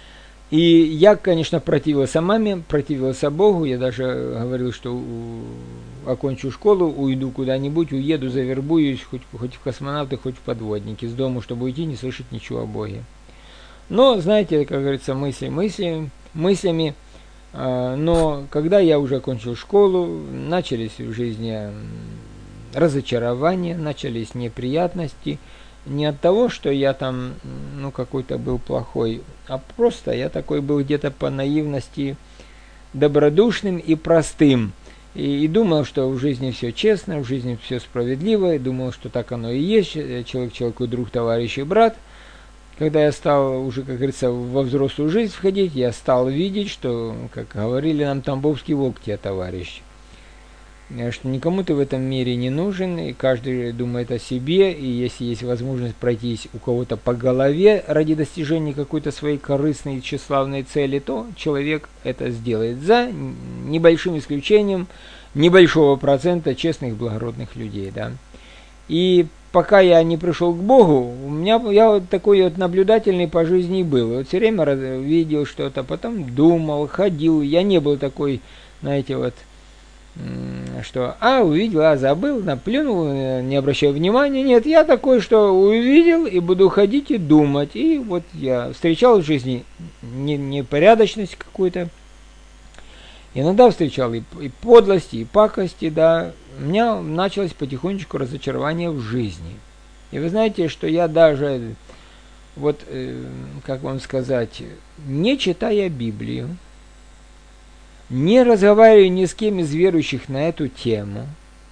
И я, конечно, противился маме, противился Богу. Я даже говорил, что окончу школу, уйду куда-нибудь, уеду, завербуюсь, хоть, хоть в космонавты, хоть в подводники, с дому, чтобы уйти, не слышать ничего о Боге. Но, знаете, как говорится, мысли, мысли, мыслями. Но когда я уже окончил школу, начались в жизни разочарования, начались неприятности. Не от того, что я там, ну, какой-то был плохой, а просто я такой был где-то по наивности добродушным и простым. И, и думал, что в жизни все честно, в жизни все справедливо, и думал, что так оно и есть, человек человеку друг, товарищ и брат. Когда я стал уже, как говорится, во взрослую жизнь входить, я стал видеть, что, как говорили нам, тамбовский волк тебе товарищ. Что никому ты в этом мире не нужен, и каждый думает о себе, и если есть возможность пройтись у кого-то по голове ради достижения какой-то своей корыстной и тщеславной цели, то человек это сделает, за небольшим исключением небольшого процента честных, благородных людей, да. И пока я не пришел к Богу, у меня я вот такой вот наблюдательный по жизни был. Вот все время видел что-то, потом думал, ходил. Я не был такой, знаете, вот, что, а, увидел, а, забыл, наплюнул, не обращаю внимания. Нет, я такой, что увидел и буду ходить и думать. И вот я встречал в жизни непорядочность какую-то. Иногда встречал и, и подлости, и пакости, да. У меня началось потихонечку разочарование в жизни. И вы знаете, что я даже, вот, э, как вам сказать, не читая Библию, не разговаривая ни с кем из верующих на эту тему,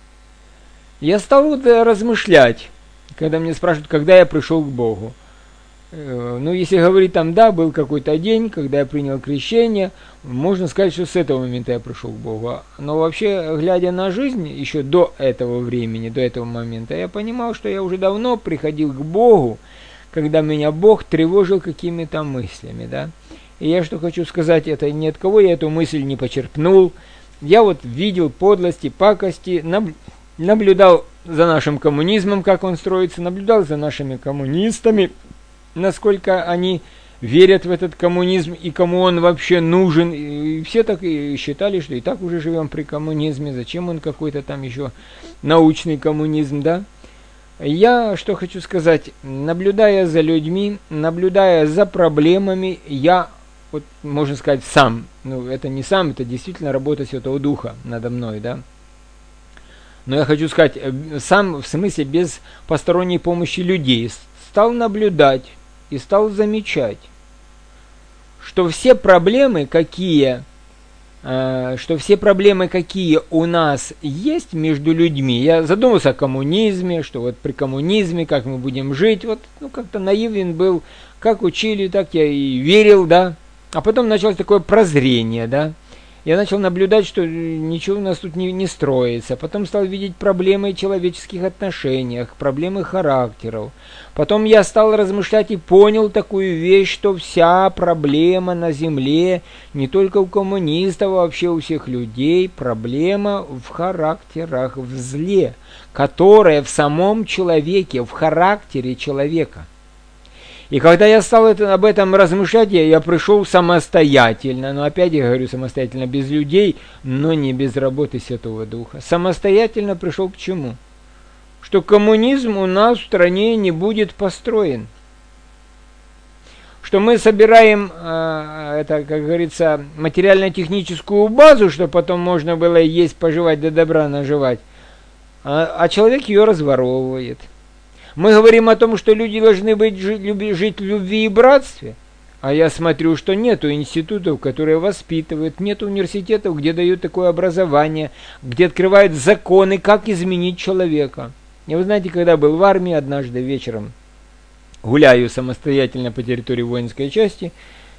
я стал вот размышлять, когда меня спрашивают, когда я пришел к Богу. Ну, если говорить там, да, был какой-то день, когда я принял крещение, можно сказать, что с этого момента я пришел к Богу. Но вообще, глядя на жизнь, еще до этого времени, до этого момента, я понимал, что я уже давно приходил к Богу, когда меня Бог тревожил какими-то мыслями, да. И я что хочу сказать, это ни от кого я эту мысль не почерпнул. Я вот видел подлости, пакости, наблюдал за нашим коммунизмом, как он строится, наблюдал за нашими коммунистами, насколько они верят в этот коммунизм и кому он вообще нужен. И все так и считали, что и так уже живем при коммунизме, зачем он какой-то там еще научный коммунизм, да? Я что хочу сказать, наблюдая за людьми, наблюдая за проблемами, я, вот можно сказать, сам, ну это не сам, это действительно работа Святого Духа надо мной, да? Но я хочу сказать, сам в смысле без посторонней помощи людей, стал наблюдать и стал замечать, что все проблемы, какие, э, что все проблемы, какие у нас есть между людьми, я задумался о коммунизме, что вот при коммунизме, как мы будем жить, вот, ну, как-то наивен был, как учили, так я и верил, да, а потом началось такое прозрение, да, я начал наблюдать, что ничего у нас тут не, не строится. Потом стал видеть проблемы в человеческих отношениях, проблемы характеров. Потом я стал размышлять и понял такую вещь, что вся проблема на земле, не только у коммунистов, а вообще у всех людей, проблема в характерах, в зле, которое в самом человеке, в характере человека. И когда я стал это, об этом размышлять, я, я пришел самостоятельно, но опять я говорю самостоятельно, без людей, но не без работы Святого Духа. Самостоятельно пришел к чему? Что коммунизм у нас в стране не будет построен. Что мы собираем, э, это, как говорится, материально-техническую базу, чтобы потом можно было есть, поживать, да добра наживать, а, а человек ее разворовывает. Мы говорим о том, что люди должны быть, жить в любви и братстве, а я смотрю, что нету институтов, которые воспитывают, нет университетов, где дают такое образование, где открывают законы, как изменить человека. И вы знаете, когда был в армии, однажды вечером гуляю самостоятельно по территории воинской части,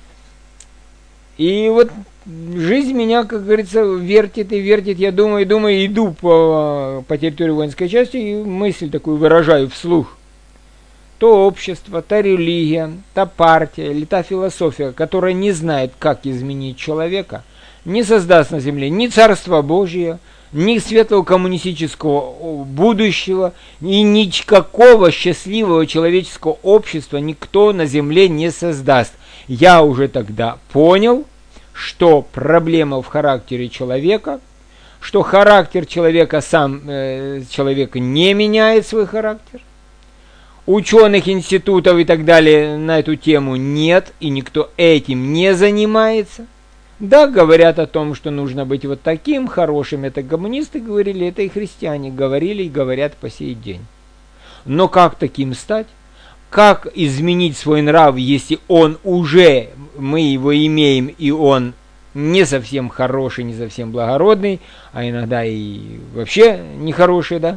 и вот жизнь меня, как говорится, вертит и вертит, я думаю, думаю, иду по, по территории воинской части и мысль такую выражаю вслух. То общество, та религия, та партия или та философия, которая не знает, как изменить человека, не создаст на земле ни Царства Божия, ни светлого коммунистического будущего, и никакого счастливого человеческого общества никто на земле не создаст. я уже тогда понял, что проблема в характере человека, что характер человека сам, э, человек не меняет свой характер. Ученых институтов и так далее на эту тему нет, и никто этим не занимается. Да, говорят о том, что нужно быть вот таким хорошим, это коммунисты говорили, это и христиане говорили и говорят по сей день. Но как таким стать? Как изменить свой нрав, если он уже, мы его имеем, и он не совсем хороший, не совсем благородный, а иногда и вообще нехороший, да?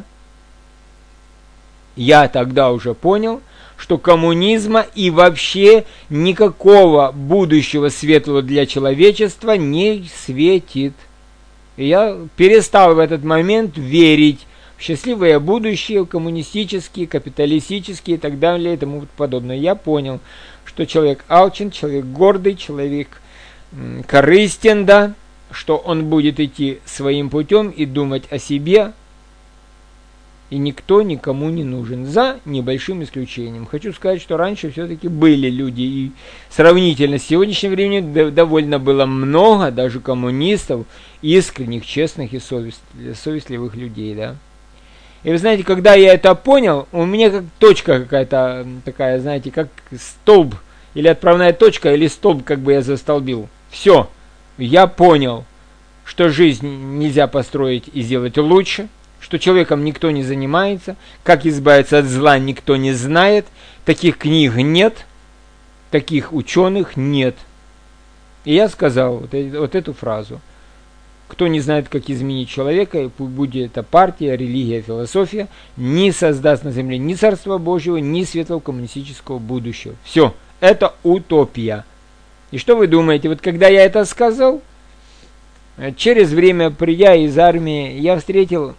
Я тогда уже понял, что коммунизма и вообще никакого будущего светлого для человечества не светит. И я перестал в этот момент верить в счастливое будущее, коммунистические, капиталистические и так далее и тому подобное. Я понял, что человек алчен, человек гордый, человек м, корыстен, да, что он будет идти своим путем и думать о себе, и никто никому не нужен, за небольшим исключением. Хочу сказать, что раньше все-таки были люди, и сравнительно с сегодняшним временем довольно было много даже коммунистов, искренних, честных и совестливых людей, да. И вы знаете, когда я это понял, у меня как точка какая-то такая, знаете, как столб, или отправная точка, или столб, как бы я застолбил. Все, я понял, что жизнь нельзя построить и сделать лучше, что человеком никто не занимается, как избавиться от зла никто не знает, таких книг нет, таких ученых нет. И я сказал вот, вот эту фразу. Кто не знает, как изменить человека, будь это партия, религия, философия, не создаст на земле ни Царства Божьего, ни светлого коммунистического будущего. Все, это утопия. И что вы думаете, вот когда я это сказал, через время, придя из армии, я встретил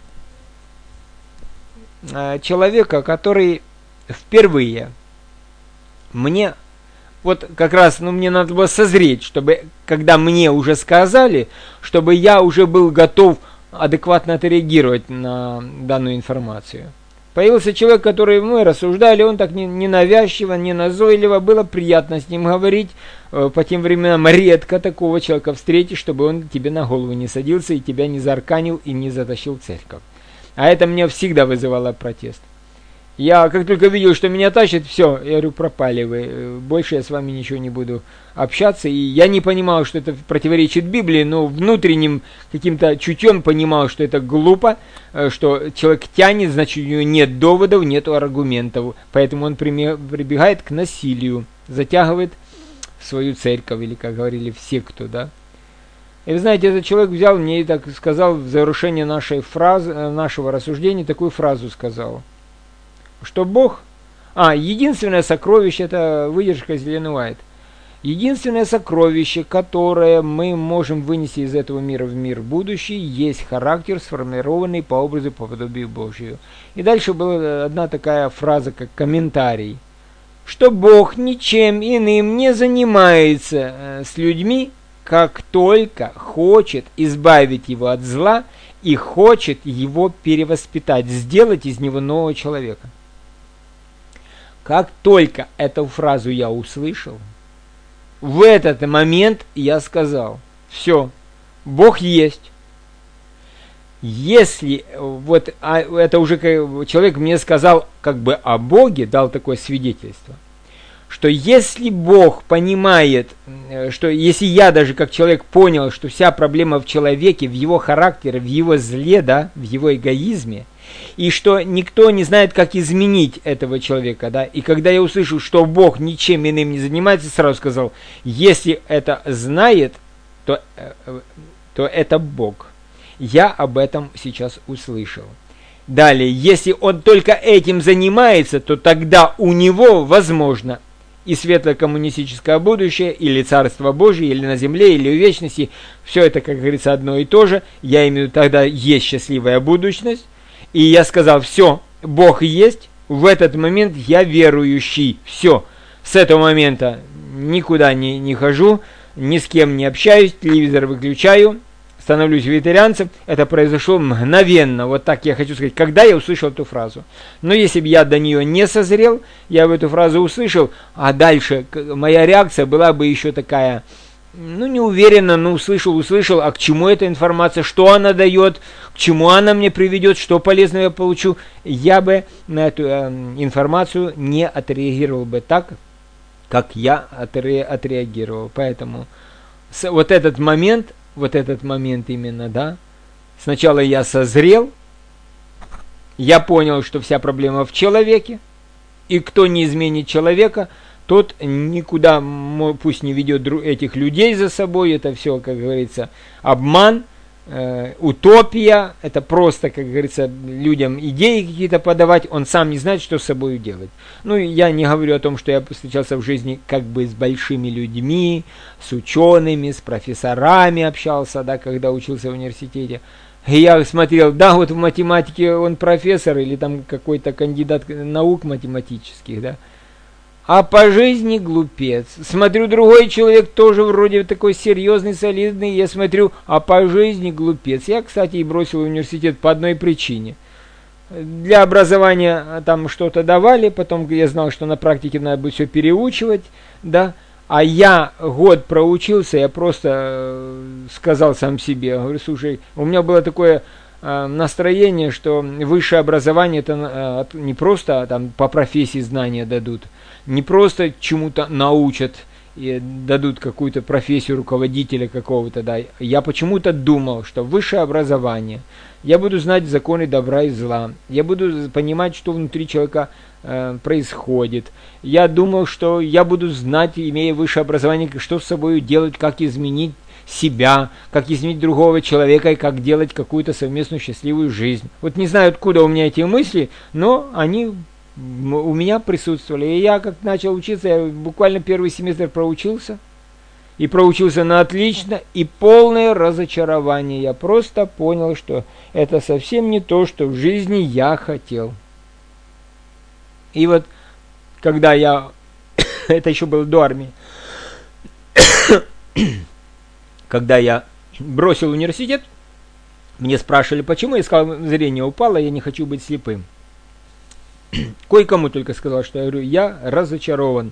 человека, который впервые мне, вот как раз, ну, мне надо было созреть, чтобы, когда мне уже сказали, чтобы я уже был готов адекватно отреагировать на данную информацию. Появился человек, который мы рассуждали, он так ненавязчиво, не назойливо, было приятно с ним говорить. По тем временам редко такого человека встретишь, чтобы он тебе на голову не садился и тебя не заарканил и не затащил в церковь. А это мне всегда вызывало протест. Я как только видел, что меня тащат, все, я говорю, пропали вы, больше я с вами ничего не буду общаться. И я не понимал, что это противоречит Библии, но внутренним каким-то чутьем понимал, что это глупо, что человек тянет, значит у него нет доводов, нет аргументов. Поэтому он прибегает к насилию, затягивает в свою церковь, или, как говорили, в секту, да. И вы знаете, этот человек взял мне и так сказал, в завершение нашей фразы, нашего рассуждения, такую фразу сказал. Что Бог, а, единственное сокровище, это выдержка из Елены Уайт, единственное сокровище, которое мы можем вынести из этого мира в мир будущий, есть характер, сформированный по образу, по подобию Божию. И дальше была одна такая фраза, как комментарий, что Бог ничем иным не занимается с людьми, как только хочет избавить его от зла и хочет его перевоспитать, сделать из него нового человека. Как только эту фразу я услышал, в этот момент я сказал, все, Бог есть. Если, вот, а это уже человек мне сказал как бы о Боге, дал такое свидетельство, что если Бог понимает, что если я даже как человек понял, что вся проблема в человеке, в его характере, в его зле, да, в его эгоизме, и что никто не знает, как изменить этого человека, да, и когда я услышал, что Бог ничем иным не занимается, сразу сказал, если это знает, то, то это Бог. Я об этом сейчас услышал. Далее, если он только этим занимается, то тогда у него, возможно, и светлое коммунистическое будущее, или Царство Божие, или на земле, или в вечности, все это, как говорится, одно и то же. Я имею в виду, тогда есть счастливая будущность. И я сказал, все, Бог есть, в этот момент я верующий. Все, с этого момента никуда не, не хожу, ни с кем не общаюсь, телевизор выключаю, становлюсь вегетарианцем, это произошло мгновенно. Вот так я хочу сказать, когда я услышал эту фразу. Но если бы я до нее не созрел, я бы эту фразу услышал, а дальше моя реакция была бы еще такая, ну, не уверена, но услышал, услышал, а к чему эта информация, что она дает, к чему она мне приведет, что полезного я получу, я бы на эту э, информацию не отреагировал бы так, как я отре- отреагировал. Поэтому с, вот этот момент, вот этот момент именно, да, сначала я созрел, я понял, что вся проблема в человеке, и кто не изменит человека, тот никуда, пусть не ведет этих людей за собой, это все, как говорится, обман, э, утопия, это просто, как говорится, людям идеи какие-то подавать, он сам не знает, что с собой делать. Ну, я не говорю о том, что я встречался в жизни как бы с большими людьми, с учеными, с профессорами общался, да, когда учился в университете. И я смотрел, да, вот в математике он профессор или там какой-то кандидат наук математических, да, а по жизни глупец. Смотрю, другой человек тоже вроде такой серьезный, солидный. Я смотрю, а по жизни глупец. Я, кстати, и бросил университет по одной причине. Для образования там что-то давали, потом я знал, что на практике надо будет все переучивать, да. А я год проучился, я просто сказал сам себе, говорю, слушай, у меня было такое настроение, что высшее образование это не просто там по профессии знания дадут, не просто чему-то научат и дадут какую-то профессию руководителя какого-то, да. Я почему-то думал, что высшее образование, я буду знать законы добра и зла, я буду понимать, что внутри человека э, происходит. Я думал, что я буду знать, имея высшее образование, что с собой делать, как изменить себя, как изменить другого человека и как делать какую-то совместную счастливую жизнь. Вот не знаю, откуда у меня эти мысли, но они у меня присутствовали. И я как начал учиться, я буквально первый семестр проучился. И проучился на отлично, и полное разочарование. Я просто понял, что это совсем не то, что в жизни я хотел. И вот, когда я... это еще было до армии. Когда я бросил университет, мне спрашивали, почему. Я сказал, зрение упало, я не хочу быть слепым. Кое-кому только сказал, что я говорю, я разочарован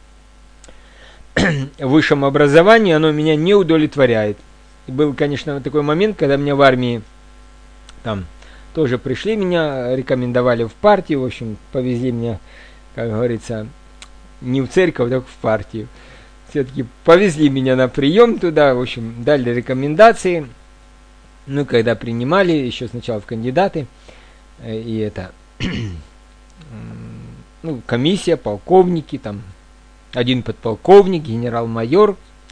в высшем образовании, оно меня не удовлетворяет. И был, конечно, такой момент, когда меня в армии там тоже пришли, меня рекомендовали в партию, в общем, повезли меня, как говорится, не в церковь, так в партию. Все-таки повезли меня на прием туда, в общем, дали рекомендации. Ну, когда принимали, еще сначала в кандидаты, и это, ну, комиссия, полковники, там, один подполковник, генерал-майор,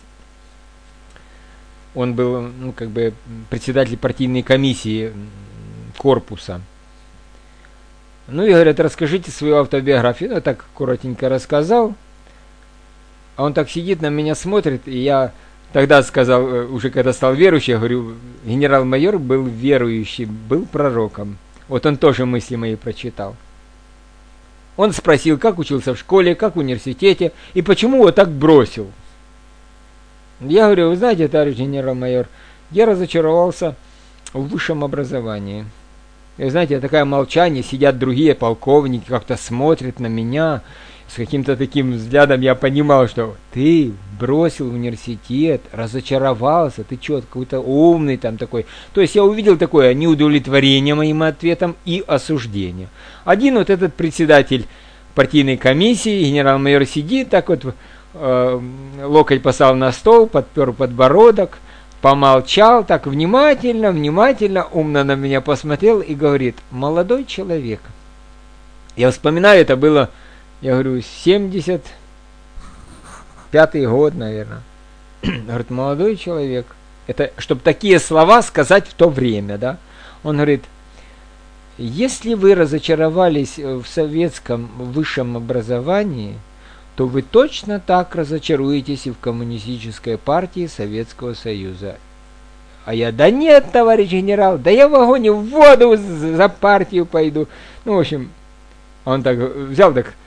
он был, ну, как бы, председатель партийной комиссии корпуса. Ну, и говорят, расскажите свою автобиографию. Ну, я так коротенько рассказал. А он так сидит, на меня смотрит, и я тогда сказал, уже когда стал верующим, я говорю, генерал-майор был верующий, был пророком. Вот он тоже мысли мои прочитал. Он спросил, как учился в школе, как в университете, и почему вот так бросил. Я говорю, вы знаете, товарищ генерал-майор, я разочаровался в высшем образовании. И знаете, такое молчание, сидят другие полковники, как-то смотрят на меня, с каким-то таким взглядом я понимал, что ты бросил университет, разочаровался, ты что, какой-то умный там такой. То есть я увидел такое неудовлетворение моим ответом и осуждение. Один вот этот председатель партийной комиссии, генерал-майор сидит, так вот э, локоть поставил на стол, подпер подбородок, помолчал, так внимательно, внимательно, умно на меня посмотрел и говорит, молодой человек. Я вспоминаю, это было... Я говорю, семьдесят пятый год, наверное. Говорит, молодой человек. Это, чтобы такие слова сказать в то время, да. Он говорит, если вы разочаровались в советском высшем образовании, то вы точно так разочаруетесь и в коммунистической партии Советского Союза. А я, да нет, товарищ генерал, да я в огонь в воду за партию пойду. Ну, в общем, он так взял, так...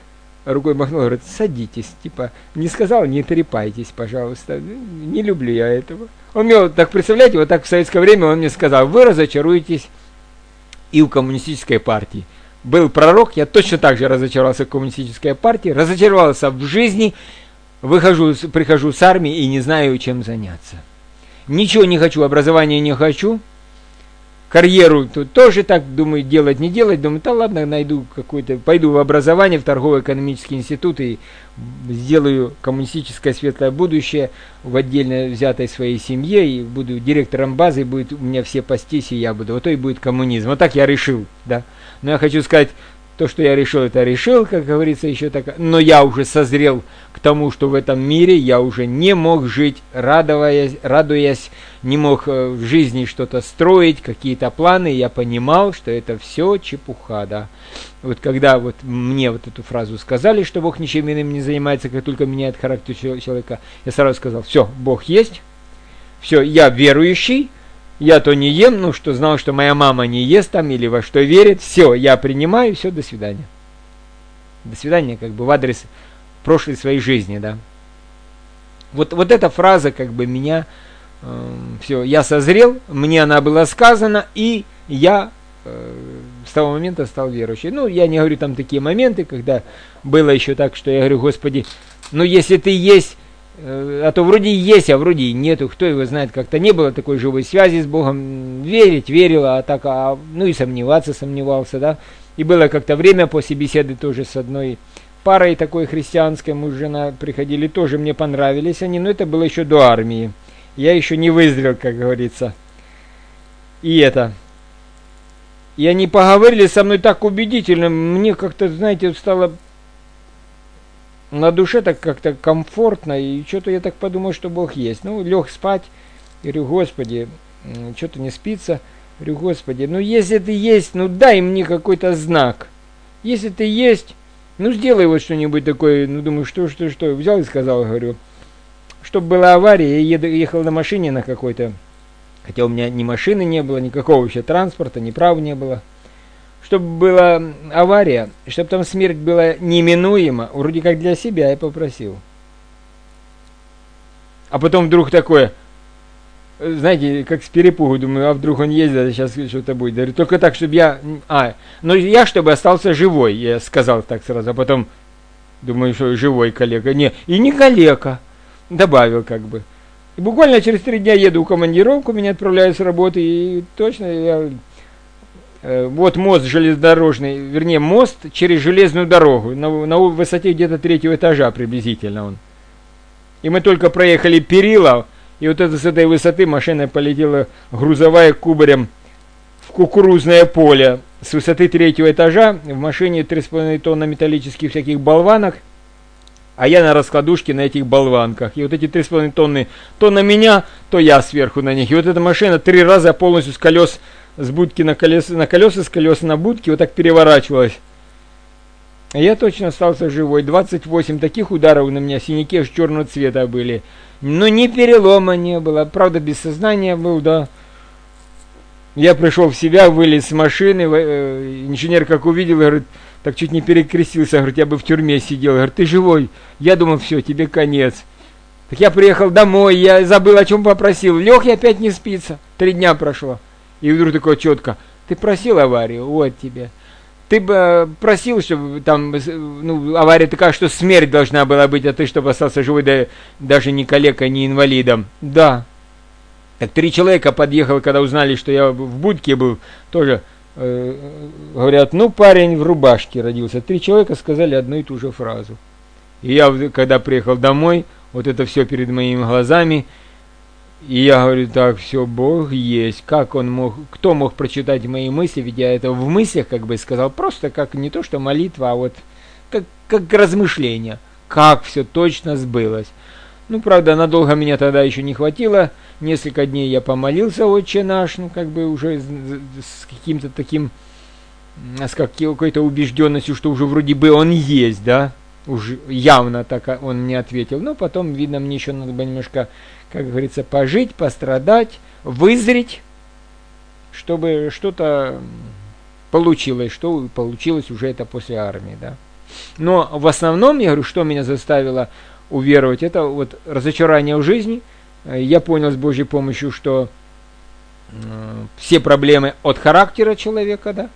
рукой махнул, говорит, садитесь, типа, не сказал, не трепайтесь, пожалуйста, не люблю я этого. Он мне, вот так, представляете, вот так в советское время он мне сказал, вы разочаруетесь и в коммунистической партии. Был пророк, я точно так же разочаровался в коммунистической партии, разочаровался в жизни, выхожу, прихожу с армии и не знаю, чем заняться. Ничего не хочу, образования не хочу, карьеру тут тоже так, думаю, делать, не делать, думаю, да ладно, найду какой-то, пойду в образование, в торгово-экономический институт и сделаю коммунистическое светлое будущее в отдельно взятой своей семье, и буду директором базы, и будет у меня все пастись, и я буду, вот то и будет коммунизм. Вот так я решил, да. Но я хочу сказать, то, что я решил, это решил, как говорится, еще так, но я уже созрел к тому, что в этом мире я уже не мог жить, радуясь, радуясь, не мог в жизни что-то строить, какие-то планы, я понимал, что это все чепуха, да. Вот когда вот мне вот эту фразу сказали, что Бог ничем иным не занимается, как только меняет характер человека, я сразу сказал, все, Бог есть, все, я верующий, я то не ем, ну что знал, что моя мама не ест там или во что верит, все, я принимаю, все, до свидания. До свидания, как бы в адрес прошлой своей жизни, да. Вот, вот эта фраза, как бы меня, э, все, я созрел, мне она была сказана, и я э, с того момента стал верующим. Ну, я не говорю там такие моменты, когда было еще так, что я говорю, Господи, ну если ты есть, а то вроде есть, а вроде и нету, кто его знает, как-то не было такой живой связи с Богом, верить, верил, а так, а, ну и сомневаться, сомневался, да, и было как-то время после беседы тоже с одной парой такой христианской, муж и жена приходили, тоже мне понравились они, но это было еще до армии, я еще не вызрел, как говорится, и это, и они поговорили со мной так убедительно, мне как-то, знаете, стало на душе так как-то комфортно, и что-то я так подумал, что Бог есть. Ну, лег спать, и говорю, Господи, что-то не спится. Говорю, Господи, ну если ты есть, ну дай мне какой-то знак. Если ты есть, ну сделай вот что-нибудь такое. Ну думаю, что, что, что. Взял и сказал, говорю, чтобы была авария, я ехал на машине на какой-то, хотя у меня ни машины не было, никакого вообще транспорта, ни прав не было. Чтобы была авария, чтобы там смерть была неминуема, вроде как для себя я попросил. А потом вдруг такое, знаете, как с перепугу, думаю, а вдруг он ездит, сейчас что-то будет. Говорю, только так, чтобы я... А, ну я, чтобы остался живой, я сказал так сразу, а потом думаю, что живой калека. Не, и не калека, добавил как бы. И буквально через три дня еду в командировку, меня отправляют с работы, и точно я... Вот мост железнодорожный, вернее мост через железную дорогу, на, на высоте где-то третьего этажа приблизительно он. И мы только проехали перила, и вот это с этой высоты машина полетела грузовая кубарем в кукурузное поле. С высоты третьего этажа в машине три с половиной тонны металлических всяких болванок, а я на раскладушке на этих болванках. И вот эти три с половиной тонны, то на меня, то я сверху на них. И вот эта машина три раза полностью с колес, с будки на колеса, на колеса, с колеса на будки, вот так переворачивалась. Я точно остался живой. двадцать восемь таких ударов на меня, синяки аж черного цвета были. Но ни перелома не было. Правда, без сознания был, да. Я пришел в себя, вылез с машины. Инженер как увидел, говорит, так чуть не перекрестился. Говорит, я бы в тюрьме сидел. Говорит, ты живой. Я думал, все, тебе конец. Так я приехал домой, я забыл, о чем попросил. Лег и опять не спится. Три дня прошло. И вдруг такое четко, ты просил аварию, вот тебе. Ты бы просил, чтобы там, ну, авария такая, что смерть должна была быть, а ты, чтобы остался живой, да, даже не калекой, не инвалидом. Да. Так три человека подъехало, когда узнали, что я в будке был, тоже э, говорят, ну, парень в рубашке родился. Три человека сказали одну и ту же фразу. И я, когда приехал домой, вот это все перед моими глазами, и я говорю, так, все, Бог есть. Как он мог, кто мог прочитать мои мысли, ведь я это в мыслях, как бы сказал, просто как не то, что молитва, а вот как, как размышление. Как все точно сбылось. Ну, правда, надолго меня тогда еще не хватило. Несколько дней я помолился, Отче наш, ну, как бы уже с каким-то таким, с какой-то убежденностью, что уже вроде бы он есть, да. Уж явно так он мне ответил. Но потом, видно, мне еще надо было немножко, как говорится, пожить, пострадать, вызреть, чтобы что-то получилось. Что получилось уже это после армии, да. Но в основном, я говорю, что меня заставило уверовать, это вот разочарование в жизни. Я понял с Божьей помощью, что э, все проблемы от характера человека, да,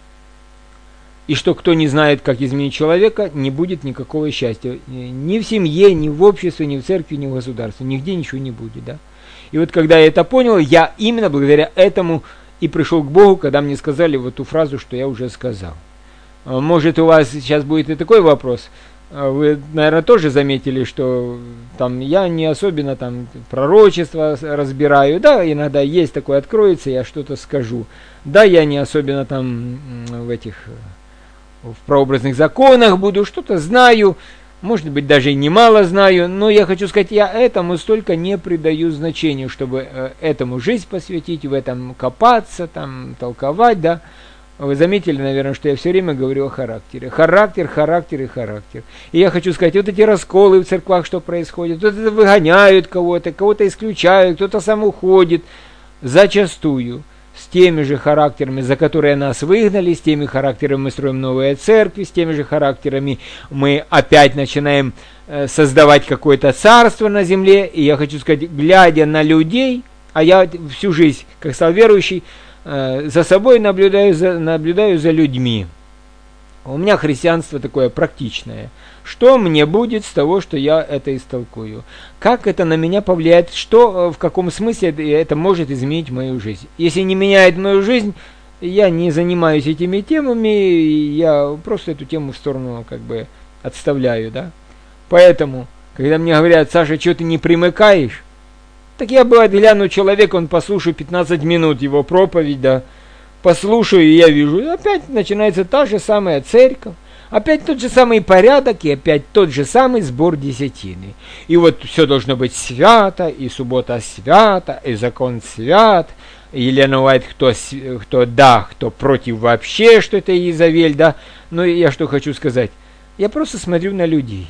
и что кто не знает, как изменить человека, не будет никакого счастья. Ни в семье, ни в обществе, ни в церкви, ни в государстве. Нигде ничего не будет, да. И вот когда я это понял, я именно благодаря этому и пришел к Богу, когда мне сказали вот ту фразу, что я уже сказал. Может, у вас сейчас будет и такой вопрос. Вы, наверное, тоже заметили, что там я не особенно там пророчество разбираю. Да, иногда есть такое, откроется, я что-то скажу. Да, я не особенно там в этих... в прообразных законах буду, что-то знаю, может быть, даже и немало знаю, но я хочу сказать, я этому столько не придаю значения, чтобы э, этому жизнь посвятить, в этом копаться, там, толковать, да. Вы заметили, наверное, что я все время говорю о характере. Характер, характер и характер. И я хочу сказать, вот эти расколы в церквах, что происходит, вот это выгоняют кого-то, кого-то исключают, кто-то сам уходит, зачастую с теми же характерами, за которые нас выгнали, с теми характерами мы строим новые церкви, с теми же характерами мы опять начинаем э, создавать какое-то царство на земле. И я хочу сказать, глядя на людей, а я всю жизнь, как стал верующий, э, за собой наблюдаю за, наблюдаю за людьми. У меня христианство такое практичное. Что мне будет с того, что я это истолкую? Как это на меня повлияет? Что, в каком смысле это может изменить мою жизнь? Если не меняет мою жизнь, я не занимаюсь этими темами, я просто эту тему в сторону как бы отставляю, да? Поэтому, когда мне говорят, Саша, что ты не примыкаешь? Так я, бывает, гляну человека, он послушаю пятнадцать минут его проповедь, да, послушаю, и я вижу, опять начинается та же самая церковь. Опять тот же самый порядок и опять тот же самый сбор десятины. И вот все должно быть свято, и суббота свята, и закон свят. И Елена Уайт, кто, кто да, кто против вообще, что это Иезавель, да. Но я что хочу сказать. Я просто смотрю на людей.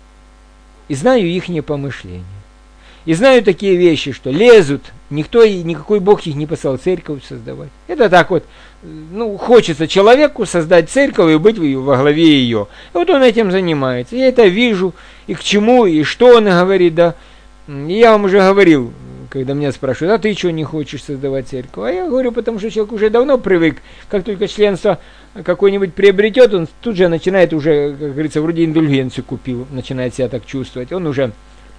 И знаю их помышления. И знаю такие вещи, что лезут, никто, никакой Бог их не послал церковь создавать. Это так вот, ну, хочется человеку создать церковь и быть во главе ее. И вот он этим занимается. Я это вижу, и к чему, и что он говорит, да. И я вам уже говорил, когда меня спрашивают, а ты что не хочешь создавать церковь? А я говорю, потому что человек уже давно привык, как только членство какое-нибудь приобретет, он тут же начинает уже, как говорится, вроде индульгенцию купил, начинает себя так чувствовать. Он уже...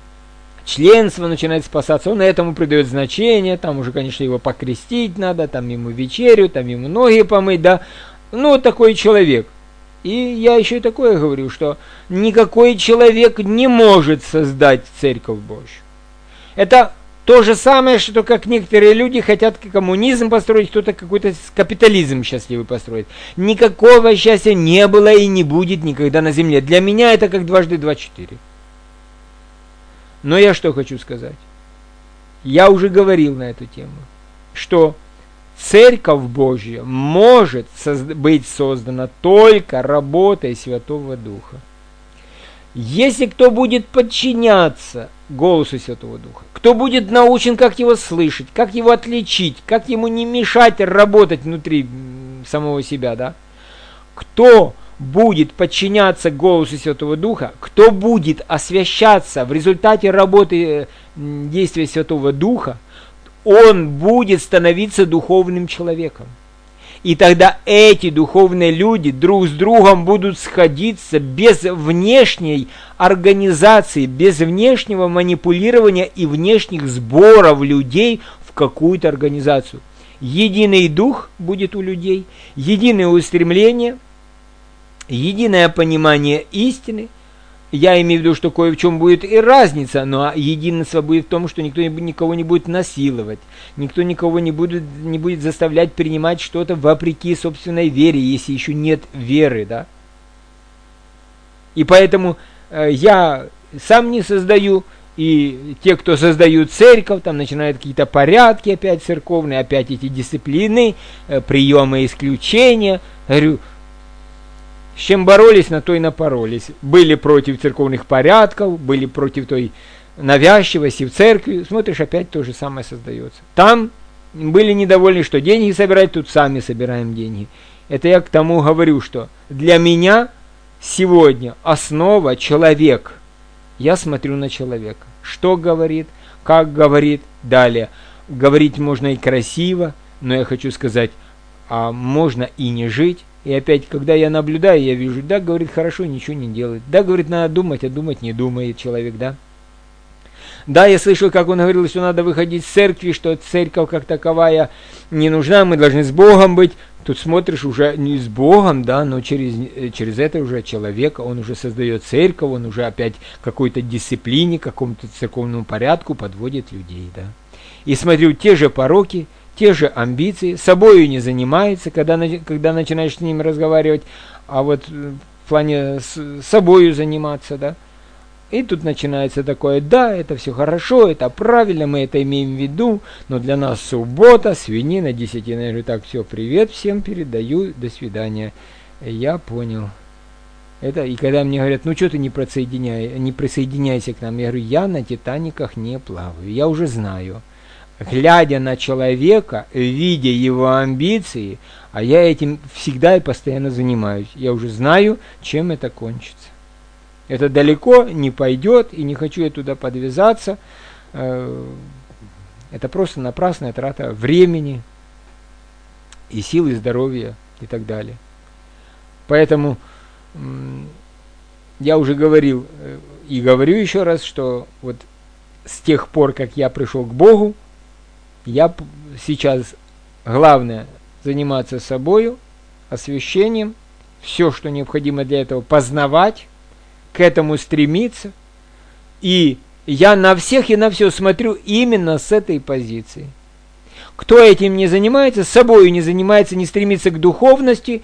членство начинает спасаться, он этому придает значение, там уже, конечно, его покрестить надо, там ему вечерю, там ему ноги помыть, да, ну, вот такой человек. И я еще и такое говорю, что никакой человек не может создать церковь Божью. Это то же самое, что как некоторые люди хотят коммунизм построить, кто-то какой-то капитализм счастливый построить. Никакого счастья не было и не будет никогда на земле. Для меня это как дважды два четыре. Но я что хочу сказать? Я уже говорил на эту тему, что Церковь Божья может созда- быть создана только работой Святого Духа. Если кто будет подчиняться голосу Святого Духа, кто будет научен, как его слышать, как его отличить, как ему не мешать работать внутри самого себя, да? Кто будет подчиняться голосу Святого Духа, кто будет освящаться в результате работы действия Святого Духа, он будет становиться духовным человеком. И тогда эти духовные люди друг с другом будут сходиться без внешней организации, без внешнего манипулирования и внешних сборов людей в какую-то организацию. Единый дух будет у людей, единое устремление, единое понимание истины. Я имею в виду, что кое в чем будет и разница, но единство будет в том, что никто никого не будет насиловать, никто никого не будет, не будет заставлять принимать что-то вопреки собственной вере, если еще нет веры, да. И поэтому э, я сам не создаю, и те, кто создают церковь, там начинают какие-то порядки опять церковные, опять эти дисциплины, э, приемы исключения. Говорю, с чем боролись, на то и напоролись. Были против церковных порядков, были против той навязчивости в церкви. Смотришь, опять то же самое создается. Там были недовольны, что деньги собирать, тут сами собираем деньги. Это я к тому говорю, что для меня сегодня основа человек. Я смотрю на человека. Что говорит, как говорит, далее. Говорить можно и красиво, но я хочу сказать, а можно и не жить. И опять, когда я наблюдаю, я вижу, да, говорит, хорошо, ничего не делает. Да, говорит, надо думать, а думать не думает человек, да. Да, я слышал, как он говорил, что надо выходить из церкви, что церковь как таковая не нужна, мы должны с Богом быть. Тут смотришь, уже не с Богом, да, но через, через это уже человека, он уже создает церковь, он уже опять какой-то дисциплине, какому-то церковному порядку подводит людей, да. И смотрю, те же пороки, те же амбиции, собою не занимается, когда, когда начинаешь с ним разговаривать, а вот в плане с собою заниматься, да. И тут начинается такое, да, это все хорошо, это правильно, мы это имеем в виду, но для нас суббота, свинина, десятина. Я говорю, так, все, привет всем передаю, до свидания. Я понял. Это, и когда мне говорят, ну что ты не, присоединяй, не присоединяйся к нам, я говорю, я на Титаниках не плаваю, я уже знаю. Глядя на человека, видя его амбиции, а я этим всегда и постоянно занимаюсь, я уже знаю, чем это кончится. Это далеко не пойдет, и не хочу я туда подвязаться. Это просто напрасная трата времени, и сил, и здоровья, и так далее. Поэтому я уже говорил, и говорю еще раз, что вот с тех пор, как я пришел к Богу, я сейчас главное заниматься собою, освящением, все, что необходимо для этого, познавать, к этому стремиться, и я на всех и на все смотрю именно с этой позиции. Кто этим не занимается, с собой не занимается, не стремится к духовности,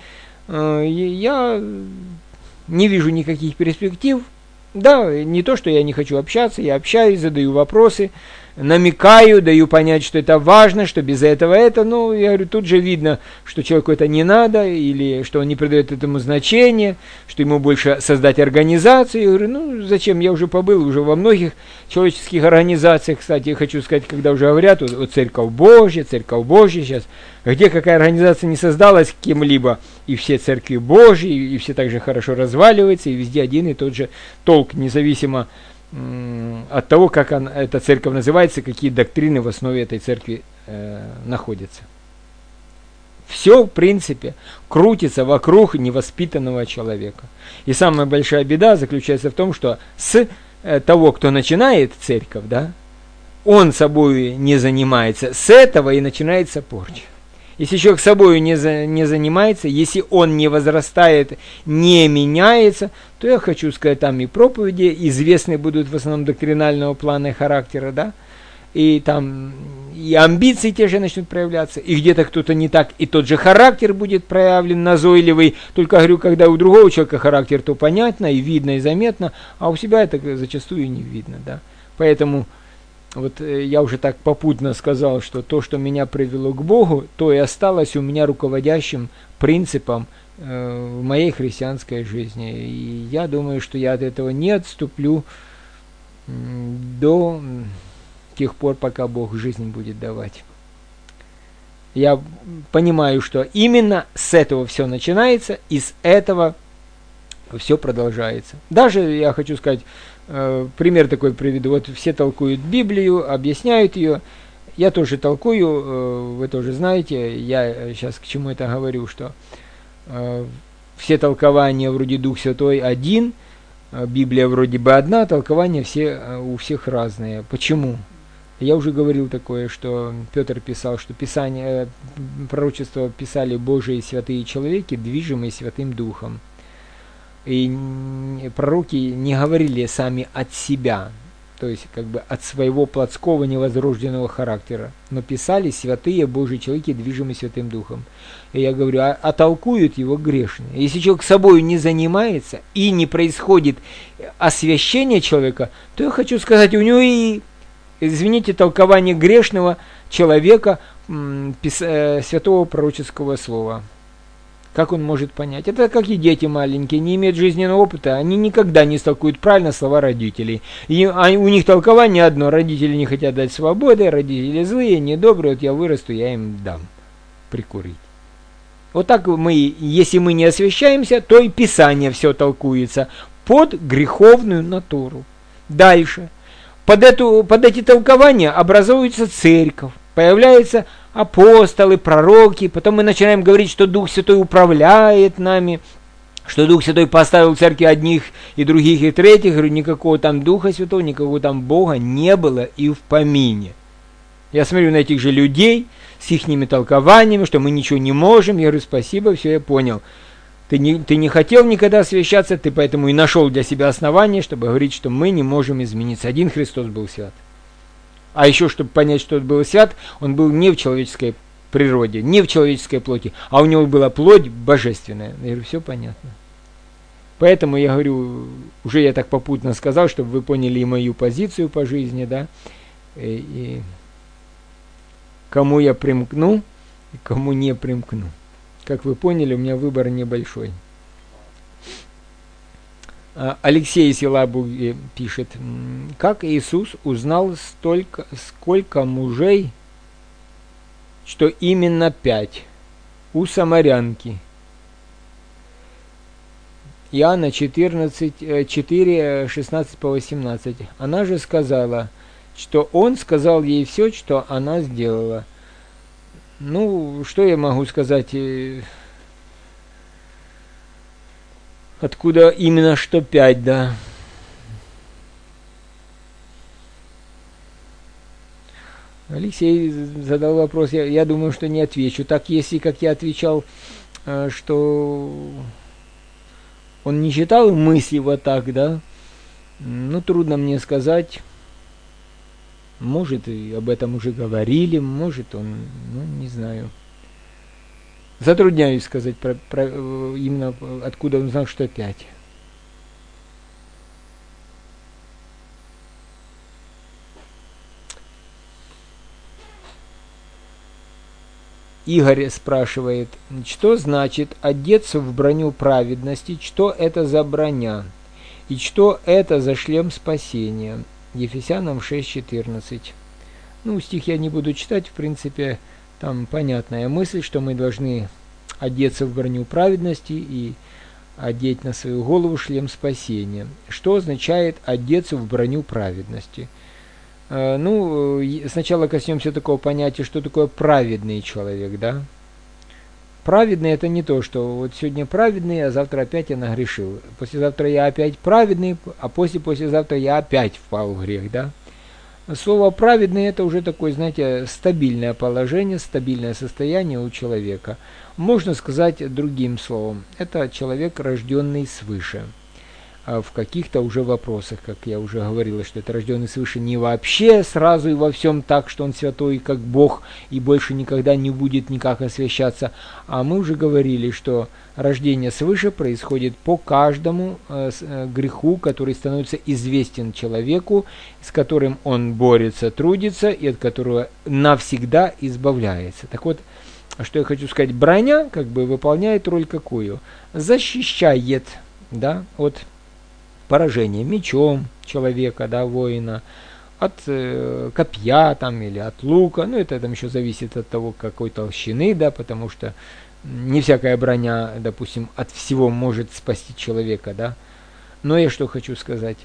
я не вижу никаких перспектив. Да, не то, что я не хочу общаться, я общаюсь, задаю вопросы, намекаю, даю понять, что это важно, что без этого это, ну, я говорю, тут же видно, что человеку это не надо, или что он не придает этому значения, что ему больше создать организацию. Я говорю, ну, зачем, я уже побыл уже во многих человеческих организациях, кстати, я хочу сказать, когда уже говорят, вот, вот Церковь Божья, Церковь Божья сейчас, где какая организация не создалась кем-либо, и все церкви Божьи, и все также хорошо разваливаются, и везде один и тот же толк, независимо от того, как он, эта церковь называется, какие доктрины в основе этой церкви э, находятся. Все, в принципе, крутится вокруг невоспитанного человека. И самая большая беда заключается в том, что с э, того, кто начинает церковь, да, он собой не занимается, с этого и начинается порча. Если человек собой не, за, не занимается, если он не возрастает, не меняется, то я хочу сказать, там и проповеди известные будут в основном доктринального плана и характера, да, и там и амбиции те же начнут проявляться, и где-то кто-то не так, и тот же характер будет проявлен, назойливый, только говорю, когда у другого человека характер, то понятно, и видно, и заметно, а у себя это зачастую не видно, да, поэтому... Вот я уже так попутно сказал, что то, что меня привело к Богу, то и осталось у меня руководящим принципом э, в моей христианской жизни. И я думаю, что я от этого не отступлю э, до тех пор, пока Бог жизнь будет давать. Я понимаю, что именно с этого все начинается, и с этого все продолжается. Даже, я хочу сказать, э, пример такой приведу. Вот все толкуют Библию, объясняют ее. Я тоже толкую, э, вы тоже знаете, я сейчас к чему это говорю, что э, все толкования вроде Дух Святой один, э, Библия вроде бы одна, толкования все, э, у всех разные. Почему? Я уже говорил такое, что Петр писал, что Писание, пророчество писали Божии святые человеки, движимые Святым Духом. И пророки не говорили сами от себя, то есть как бы от своего плотского невозрожденного характера, но писали святые Божьи человеки, движимые Святым Духом. И я говорю, а, а толкуют его грешные. Если человек собой не занимается и не происходит освящение человека, то я хочу сказать, у него и, извините, толкование грешного человека м, пис, э, святого пророческого слова. Как он может понять? Это как и дети маленькие, не имеют жизненного опыта, они никогда не столкуют правильно слова родителей. И у них толкование одно, родители не хотят дать свободы, родители злые, недобрые, вот я вырасту, я им дам прикурить. Вот так мы, если мы не освящаемся, то и Писание все толкуется под греховную натуру. Дальше. Под, эту, под эти толкования образуется церковь, появляются апостолы, пророки, потом мы начинаем говорить, что Дух Святой управляет нами, что Дух Святой поставил в церкви одних и других и третьих. Говорю, никакого там Духа Святого, никакого там Бога не было и в помине. Я смотрю на этих же людей с ихними толкованиями, что мы ничего не можем. Я говорю, спасибо, все, я понял. Ты не, ты не хотел никогда освящаться, ты поэтому и нашел для себя основание, чтобы говорить, что мы не можем измениться. Один Христос был свят. А еще, чтобы понять, что он был свят, он был не в человеческой природе, не в человеческой плоти, а у него была плоть божественная. Я говорю, все понятно. Поэтому я говорю, уже я так попутно сказал, чтобы вы поняли и мою позицию по жизни, да, и, и кому я примкну, и кому не примкну. Как вы поняли, у меня выбор небольшой. Алексей из Елабуги пишет, как Иисус узнал столько, сколько мужей, что именно пять у самарянки. Иоанна четырнадцать, четыре, шестнадцать по восемнадцать. Она же сказала, что он сказал ей все, что она сделала. Ну, что я могу сказать? Откуда именно что пять, да? Алексей задал вопрос, я, я думаю, что не отвечу. Так, если, как я отвечал, что он не читал мысли вот так, да, ну, трудно мне сказать. Может, и об этом уже говорили, может, он, ну, не знаю. Затрудняюсь сказать про, про, именно откуда он знал, что пять. Игорь спрашивает, что значит одеться в броню праведности, что это за броня, и что это за шлем спасения. Ефесянам шесть четырнадцать. Ну, стих я не буду читать, в принципе, там понятная мысль, что мы должны одеться в броню праведности и одеть на свою голову шлем спасения. Что означает одеться в броню праведности? Ну, сначала коснемся такого понятия, что такое праведный человек, да? Праведный — это не то, что вот сегодня праведный, а завтра опять я нагрешил. Послезавтра я опять праведный, а после-послезавтра я опять впал в грех, да? Слово «праведный» — это уже такое, знаете, стабильное положение, стабильное состояние у человека. Можно сказать другим словом, это человек, рожденный свыше. В каких-то уже вопросах, как я уже говорил, что это рожденный свыше не вообще сразу и во всем так, что он святой, как Бог, и больше никогда не будет никак освящаться. А мы уже говорили, что рождение свыше происходит по каждому э, э, греху, который становится известен человеку, с которым он борется, трудится, и от которого навсегда избавляется. Так вот, что я хочу сказать, броня как бы выполняет роль какую? Защищает, да, от поражение мечом человека, да, воина, от э, копья там или от лука, ну это там еще зависит от того, какой толщины, да, потому что не всякая броня, допустим, от всего может спасти человека, да. Но я что хочу сказать,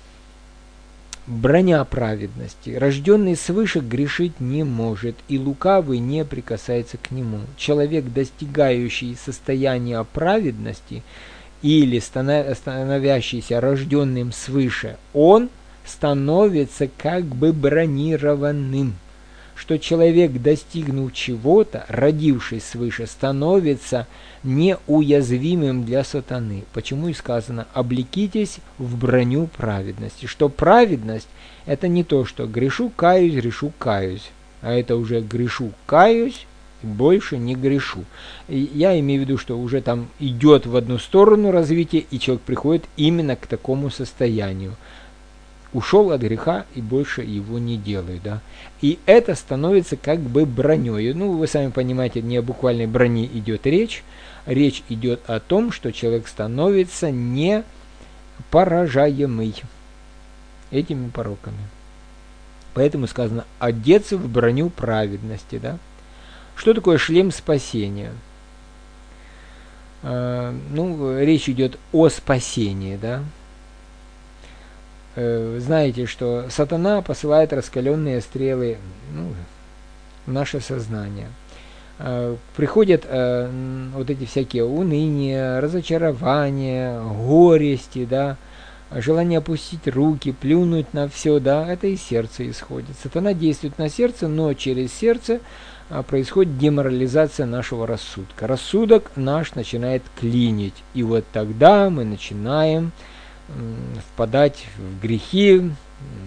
броня праведности, рожденный свыше грешить не может, и лукавый не прикасается к нему. Человек, достигающий состояния праведности, или становящийся рожденным свыше, он становится как бы бронированным. Что человек, достигнув чего-то, родившись свыше, становится неуязвимым для сатаны. Почему и сказано, облекитесь в броню праведности. Что праведность — это не то, что грешу, каюсь, грешу, каюсь, а это уже грешу, каюсь, больше не грешу. И я имею в виду, что уже там идет в одну сторону развитие, и человек приходит именно к такому состоянию. Ушел от греха и больше его не делаю, да. И это становится как бы броней. Ну, вы сами понимаете, не о буквальной броне идет речь. Речь идет о том, что человек становится не поражаемый этими пороками. Поэтому сказано одеться в броню праведности, да. Что такое шлем спасения? э, ну, речь идет о спасении, да. Э, знаете, что сатана посылает раскаленные стрелы, ну, в наше сознание. Э, приходят э, вот эти всякие уныния, разочарования, горести, да, желание опустить руки, плюнуть на все, да, это из сердца исходит. Сатана действует на сердце, но через сердце а, происходит деморализация нашего рассудка. Рассудок наш начинает клинить, и вот тогда мы начинаем м, впадать в грехи, м,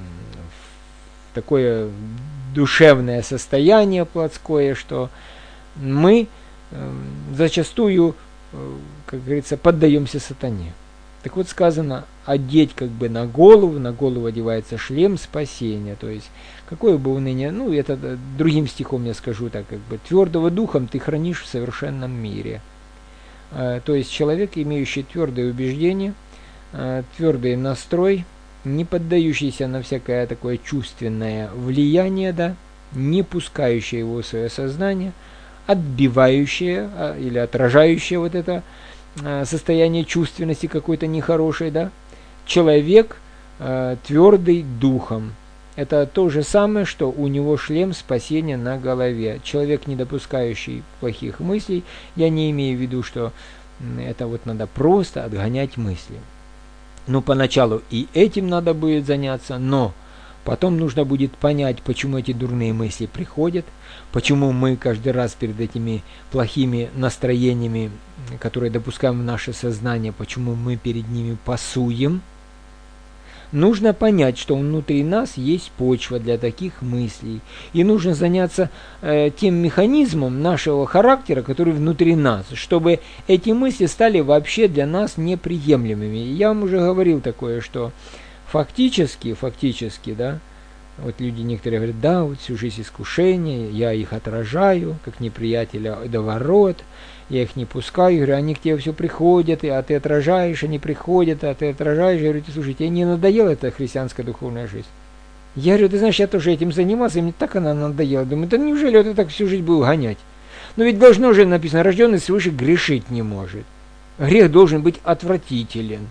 в такое душевное состояние плотское, что мы э, зачастую, э, как говорится, поддаемся сатане. Так вот сказано, одеть как бы на голову, на голову одевается шлем спасения. То есть, какое бы уныние, ну, это другим стихом я скажу так, как бы, твердого духом ты хранишь в совершенном мире. А, то есть, человек, имеющий твердое убеждение, а, твердый настрой, не поддающийся на всякое такое чувственное влияние, да, не пускающее его в свое сознание, отбивающее а, или отражающее вот это состояние чувственности какой-то нехорошей, да, человек э, твердый духом. Это то же самое, что у него шлем спасения на голове. Человек, не допускающий плохих мыслей, я не имею в виду, что это вот надо просто отгонять мысли. Ну, поначалу и этим надо будет заняться, но потом нужно будет понять, почему эти дурные мысли приходят, почему мы каждый раз перед этими плохими настроениями, которые допускаем в наше сознание, почему мы перед ними пасуем. Нужно понять, что внутри нас есть почва для таких мыслей. И нужно заняться э, тем механизмом нашего характера, который внутри нас, чтобы эти мысли стали вообще для нас неприемлемыми. Я вам уже говорил такое, что фактически, фактически, да, вот люди некоторые говорят, да, вот всю жизнь искушения, я их отражаю, как неприятеля до ворот, я их не пускаю, я говорю, они к тебе все приходят, а ты отражаешь, они приходят, а ты отражаешь. Я говорю, слушайте, тебе не надоела эта христианская духовная жизнь? Я говорю, ты знаешь, я тоже этим занимался, и мне так она надоела. Думаю, да неужели вот ты так всю жизнь был гонять? Но ведь должно же написано, рожденный свыше грешить не может. Грех должен быть отвратителен.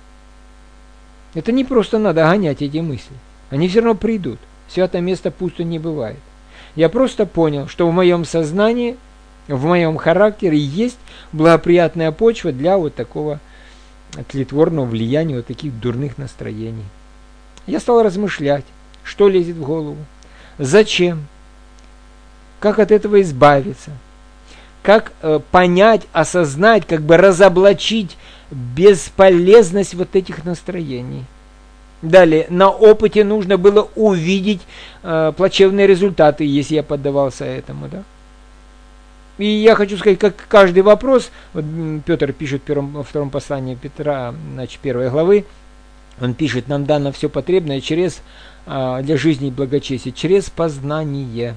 Это не просто надо гонять эти мысли. Они все равно придут. Святое место пусто не бывает. Я просто понял, что в моем сознании, в моем характере есть благоприятная почва для вот такого тлетворного влияния, вот таких дурных настроений. Я стал размышлять, что лезет в голову, зачем, как от этого избавиться, как э, понять, осознать, как бы разоблачить бесполезность вот этих настроений. Далее, на опыте нужно было увидеть э, плачевные результаты, если я поддавался этому, да. И я хочу сказать, как каждый вопрос, вот Петр пишет в первом, во втором послании Петра, значит, первой главы, он пишет, нам дано все потребное через, э, для жизни и благочестия, через познание.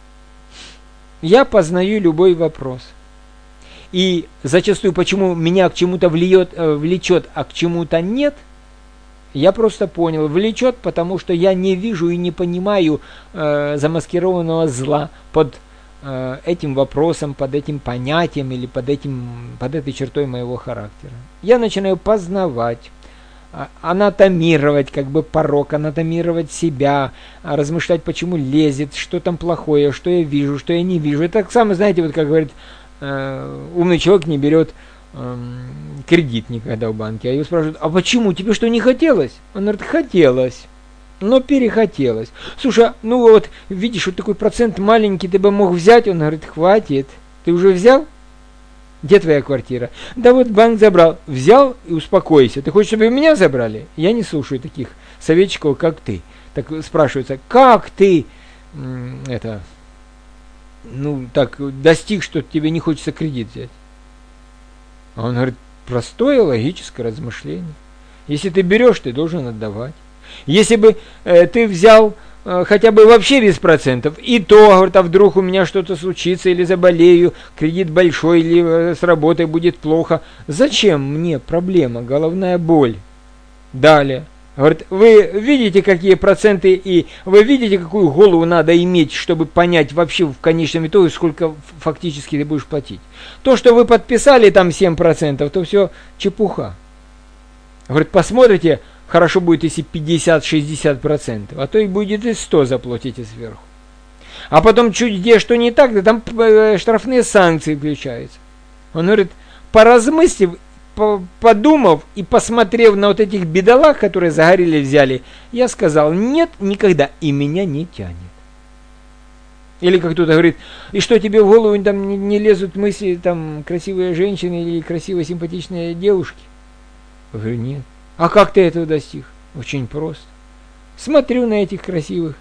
Я познаю любой вопрос. И зачастую, почему меня к чему-то влечет, э, влечет, а к чему-то нет, я просто понял, влечет, потому что я не вижу и не понимаю э, замаскированного зла под э, этим вопросом, под этим понятием или под, этим, под этой чертой моего характера. Я начинаю познавать, э, анатомировать как бы порок, анатомировать себя, э, размышлять, почему лезет, что там плохое, что я вижу, что я не вижу. Это так само, знаете, вот как говорит, э, умный человек не берет кредит никогда в банке, а его спрашивают, а почему, тебе что, не хотелось? Он говорит, хотелось, но перехотелось. Слушай, ну вот, видишь, вот такой процент маленький ты бы мог взять, он говорит, хватит, ты уже взял? Где твоя квартира? Да вот банк забрал, взял и успокойся. Ты хочешь, чтобы меня забрали? Я не слушаю таких советчиков, как ты. Так спрашивается, как ты это, ну так, достиг, что тебе не хочется кредит взять? А он говорит, простое логическое размышление. Если ты берешь, ты должен отдавать. Если бы э, ты взял э, хотя бы вообще без процентов, и то, говорит, а вдруг у меня что-то случится, или заболею, кредит большой, или э, с работой будет плохо. Зачем мне проблема, головная боль? Далее. Говорит, вы видите, какие проценты, и вы видите, какую голову надо иметь, чтобы понять вообще в конечном итоге, сколько фактически ты будешь платить. То, что вы подписали там семь процентов, то все чепуха. Говорит, посмотрите, хорошо будет, если пятьдесят-шестьдесят процентов, а то и будет и сто заплатите сверху. А потом чуть где что не так, да там штрафные санкции включаются. Он говорит, поразмыслив, подумав и посмотрев на вот этих бедолаг, которые загорели, взяли, я сказал, нет, никогда, и меня не тянет. Или как кто-то говорит, и что тебе в голову там не, не лезут мысли, там, красивые женщины или красивые симпатичные девушки? Я говорю, нет. А как ты этого достиг? Очень просто. Смотрю на этих красивых.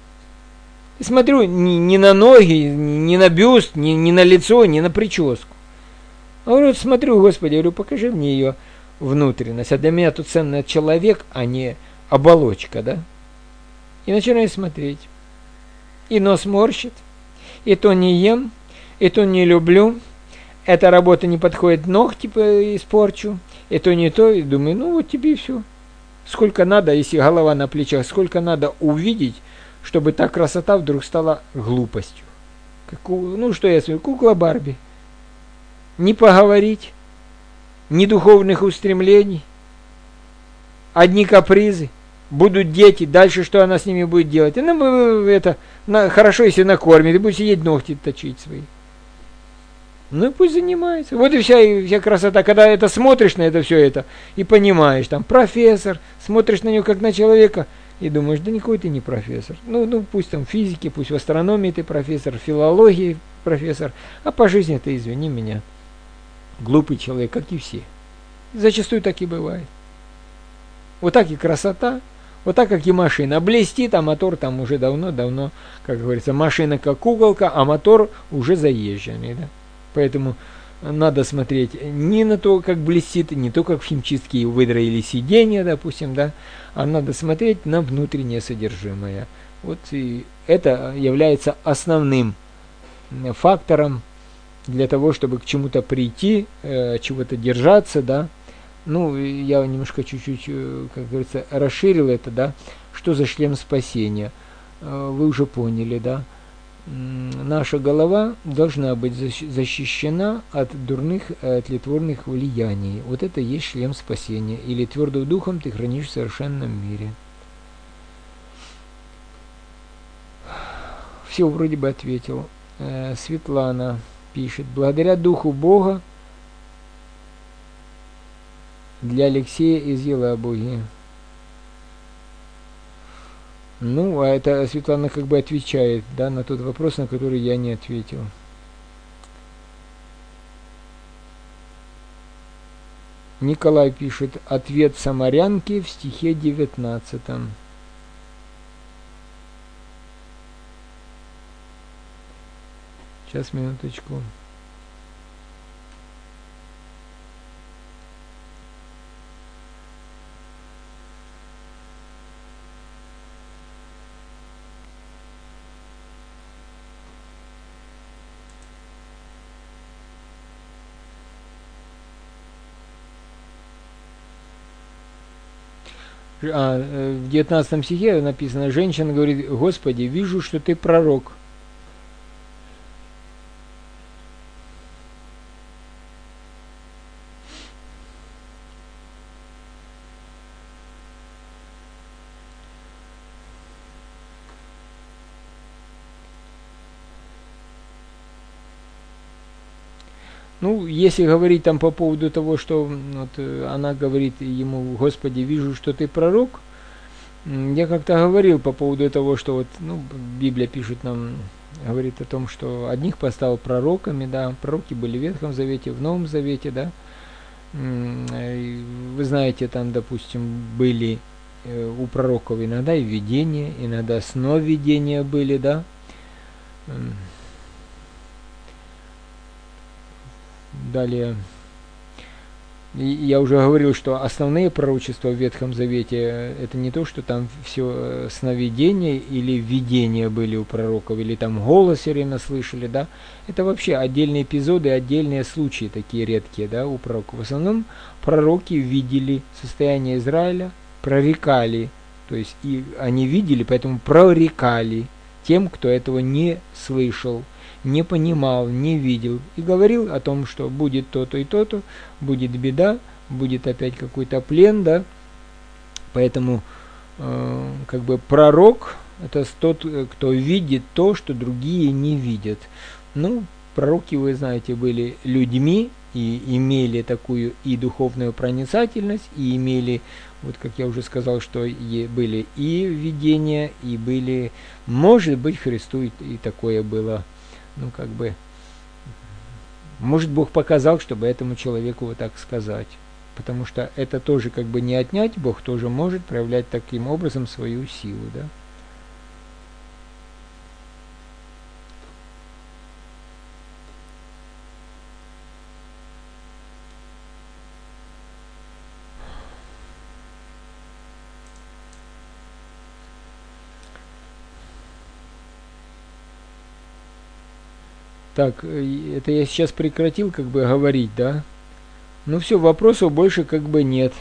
Смотрю не, не на ноги, не на бюст, не, не на лицо, не на прическу. А говорю, смотрю, Господи, говорю, покажи мне ее внутренность. А для меня тут ценный человек, а не оболочка, да? И начинаю смотреть. И нос морщит, и то не ем, и то не люблю. Эта работа не подходит, ногти типа испорчу, и то не то. И думаю, ну вот тебе и все. Сколько надо, если голова на плечах, сколько надо увидеть, чтобы та красота вдруг стала глупостью. Как, ну что я смотрю, кукла Барби. Ни поговорить, ни духовных устремлений, одни капризы, будут дети, дальше что она с ними будет делать? Она это, на, хорошо, если накормит, и будет сидеть ногти точить свои. Ну и пусть занимается. Вот и вся, и вся красота, когда это смотришь на это все это, и понимаешь, там профессор, смотришь на него как на человека, и думаешь, да никакой ты не профессор. Ну, ну пусть там в физике, пусть в астрономии ты профессор, в филологии профессор, а по жизни ты, извини меня, глупый человек, как и все. Зачастую так и бывает. Вот так и красота, вот так как и машина. Блестит, а мотор там уже давно-давно, как говорится, машина как куколка, а мотор уже заезженный. Да? Поэтому надо смотреть не на то, как блестит, не то, как в химчистке выдроили сиденье, допустим, да, а надо смотреть на внутреннее содержимое. Вот и это является основным фактором для того, чтобы к чему-то прийти, э, чего-то держаться, да. Ну, я немножко чуть-чуть, как говорится, расширил это, да. Что за шлем спасения? Э, вы уже поняли, да. Наша голова должна быть защищена от дурных, тлетворных влияний. Вот это и есть шлем спасения. Или твердым духом ты хранишь в совершенном мире. Все вроде бы ответил. Э, Светлана пишет, благодаря Духу Бога для Алексея из Елабуги. Ну, а это Светлана как бы отвечает, да, на тот вопрос, на который я не ответил. Николай пишет, ответ самарянки в стихе девятнадцатом. Сейчас, минуточку. А, в девятнадцатом стихе написано, женщина говорит, Господи, вижу, что ты пророк. Ну, если говорить там по поводу того, что вот, она говорит ему, Господи, вижу, что ты пророк, я как-то говорил по поводу того, что вот, ну, Библия пишет нам, говорит о том, что одних поставил пророками, да, пророки были в Ветхом Завете, в Новом Завете, да, вы знаете, там, допустим, были у пророков иногда и видения, иногда сновидения были, да. Далее, я уже говорил, что основные пророчества в Ветхом Завете, это не то, что там все сновидения или видения были у пророков, или там голос все время слышали, да, это вообще отдельные эпизоды, отдельные случаи такие редкие, да, у пророков. В основном пророки видели состояние Израиля, прорекали, то есть и они видели, поэтому прорекали тем, кто этого не слышал, не понимал, не видел, и говорил о том, что будет то-то и то-то, будет беда, будет опять какой-то плен, да, поэтому э, как бы пророк — это тот, кто видит то, что другие не видят. Ну, пророки, вы знаете, были людьми и имели такую и духовную проницательность, и имели, вот как я уже сказал, что и были и видения, и были, может быть, Христу и, и такое было, ну, как бы, может, Бог показал, чтобы этому человеку вот так сказать. Потому что это тоже как бы не отнять, Бог тоже может проявлять таким образом свою силу, да. Так, это я сейчас прекратил как бы говорить, да? Ну все, вопросов больше как бы нет.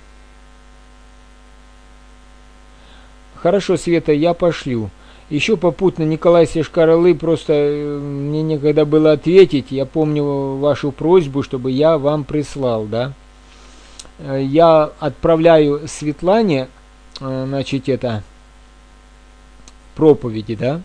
Хорошо, Света, я пошлю. Еще попутно, Николай Сешкаралы, просто мне некогда было ответить. Я помню вашу просьбу, чтобы я вам прислал, да? Я отправляю Светлане, значит, это, проповеди, да?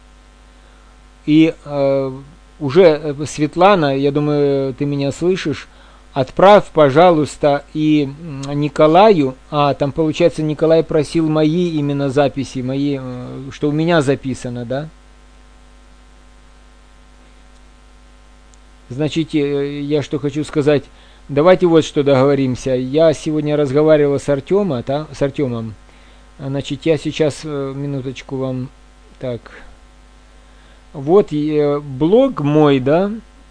И э, уже, Светлана, я думаю, ты меня слышишь, отправь, пожалуйста, и Николаю, а там, получается, Николай просил мои именно записи, мои, что у меня записано, да? Значит, я что хочу сказать, давайте вот что договоримся. Я сегодня разговаривал с Артемом, да, с Артемом. Значит, я сейчас, минуточку вам, так, вот блог мой, да,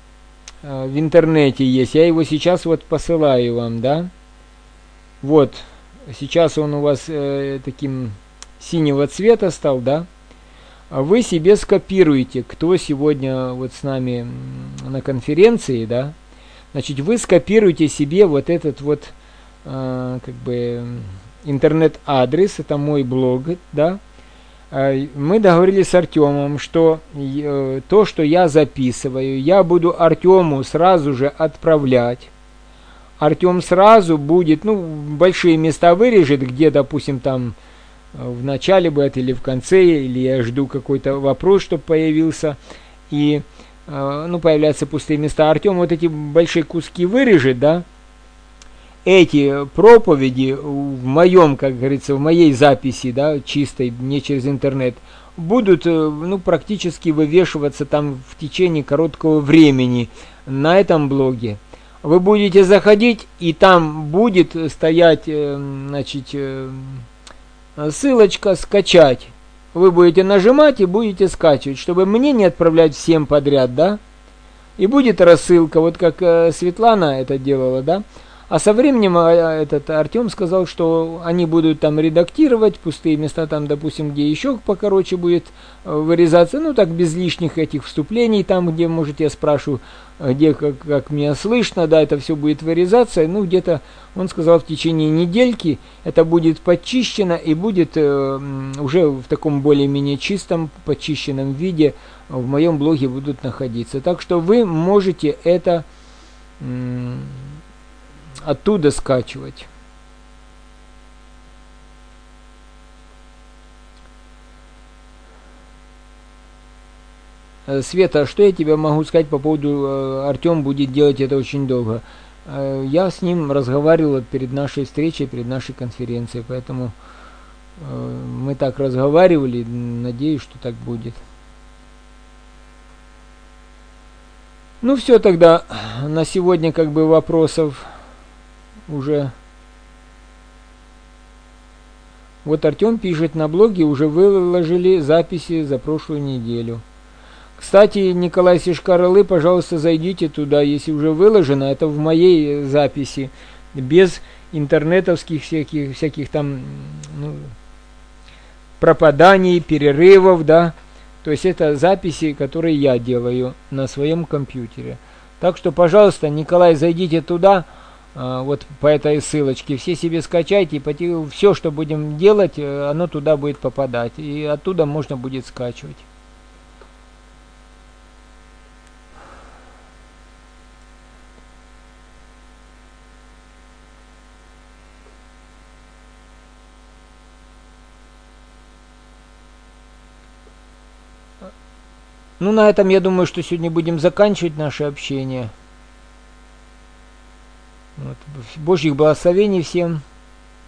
в интернете есть, я его сейчас вот посылаю вам, да, вот, сейчас он у вас э, таким синего цвета стал, да, вы себе скопируете, кто сегодня вот с нами на конференции, да, значит, вы скопируете себе вот этот вот, э, как бы, интернет-адрес, это мой блог, да. Мы договорились с Артемом, что э, то, что я записываю, я буду Артему сразу же отправлять. Артем сразу будет, ну, большие места вырежет, где, допустим, там в начале будет или в конце, или я жду какой-то вопрос, чтобы появился, и, э, ну, появляются пустые места. Артем вот эти большие куски вырежет, да. Эти проповеди в моем, как говорится, в моей записи, да, чистой, не через интернет, будут, ну, практически вывешиваться там в течение короткого времени на этом блоге. Вы будете заходить, и там будет стоять, значит, ссылочка «Скачать». Вы будете нажимать и будете скачивать, чтобы мне не отправлять всем подряд, да, и будет рассылка, вот как Светлана это делала, да. А со временем этот Артем сказал, что они будут там редактировать, пустые места там, допустим, где еще покороче будет вырезаться, ну так без лишних этих вступлений, там, где, может, я спрашиваю, где, как, как меня слышно, да, это все будет вырезаться, ну где-то, он сказал, в течение недельки это будет подчищено и будет э, уже в таком более-менее чистом, подчищенном виде в моем блоге будут находиться. Так что вы можете это м- оттуда скачивать. Света, что я тебе могу сказать по поводу, Артем будет делать это очень долго. Я с ним разговаривал перед нашей встречей, перед нашей конференцией, поэтому мы так разговаривали, надеюсь, что так будет. Ну все, тогда на сегодня как бы вопросов уже. Вот Артем пишет, на блоге уже выложили записи за прошлую неделю. Кстати, Николай Сешкаралы, пожалуйста, зайдите туда, если уже выложено, это в моей записи, без интернетовских всяких, всяких там, ну, пропаданий, перерывов, да. То есть это записи, которые я делаю на своем компьютере. Так что, пожалуйста, Николай, зайдите туда. вот по этой ссылочке. Все себе скачайте, и все, что будем делать, оно туда будет попадать. И оттуда можно будет скачивать. Ну, на этом, я думаю, что сегодня будем заканчивать наше общение. Вот. Божьих благословений всем.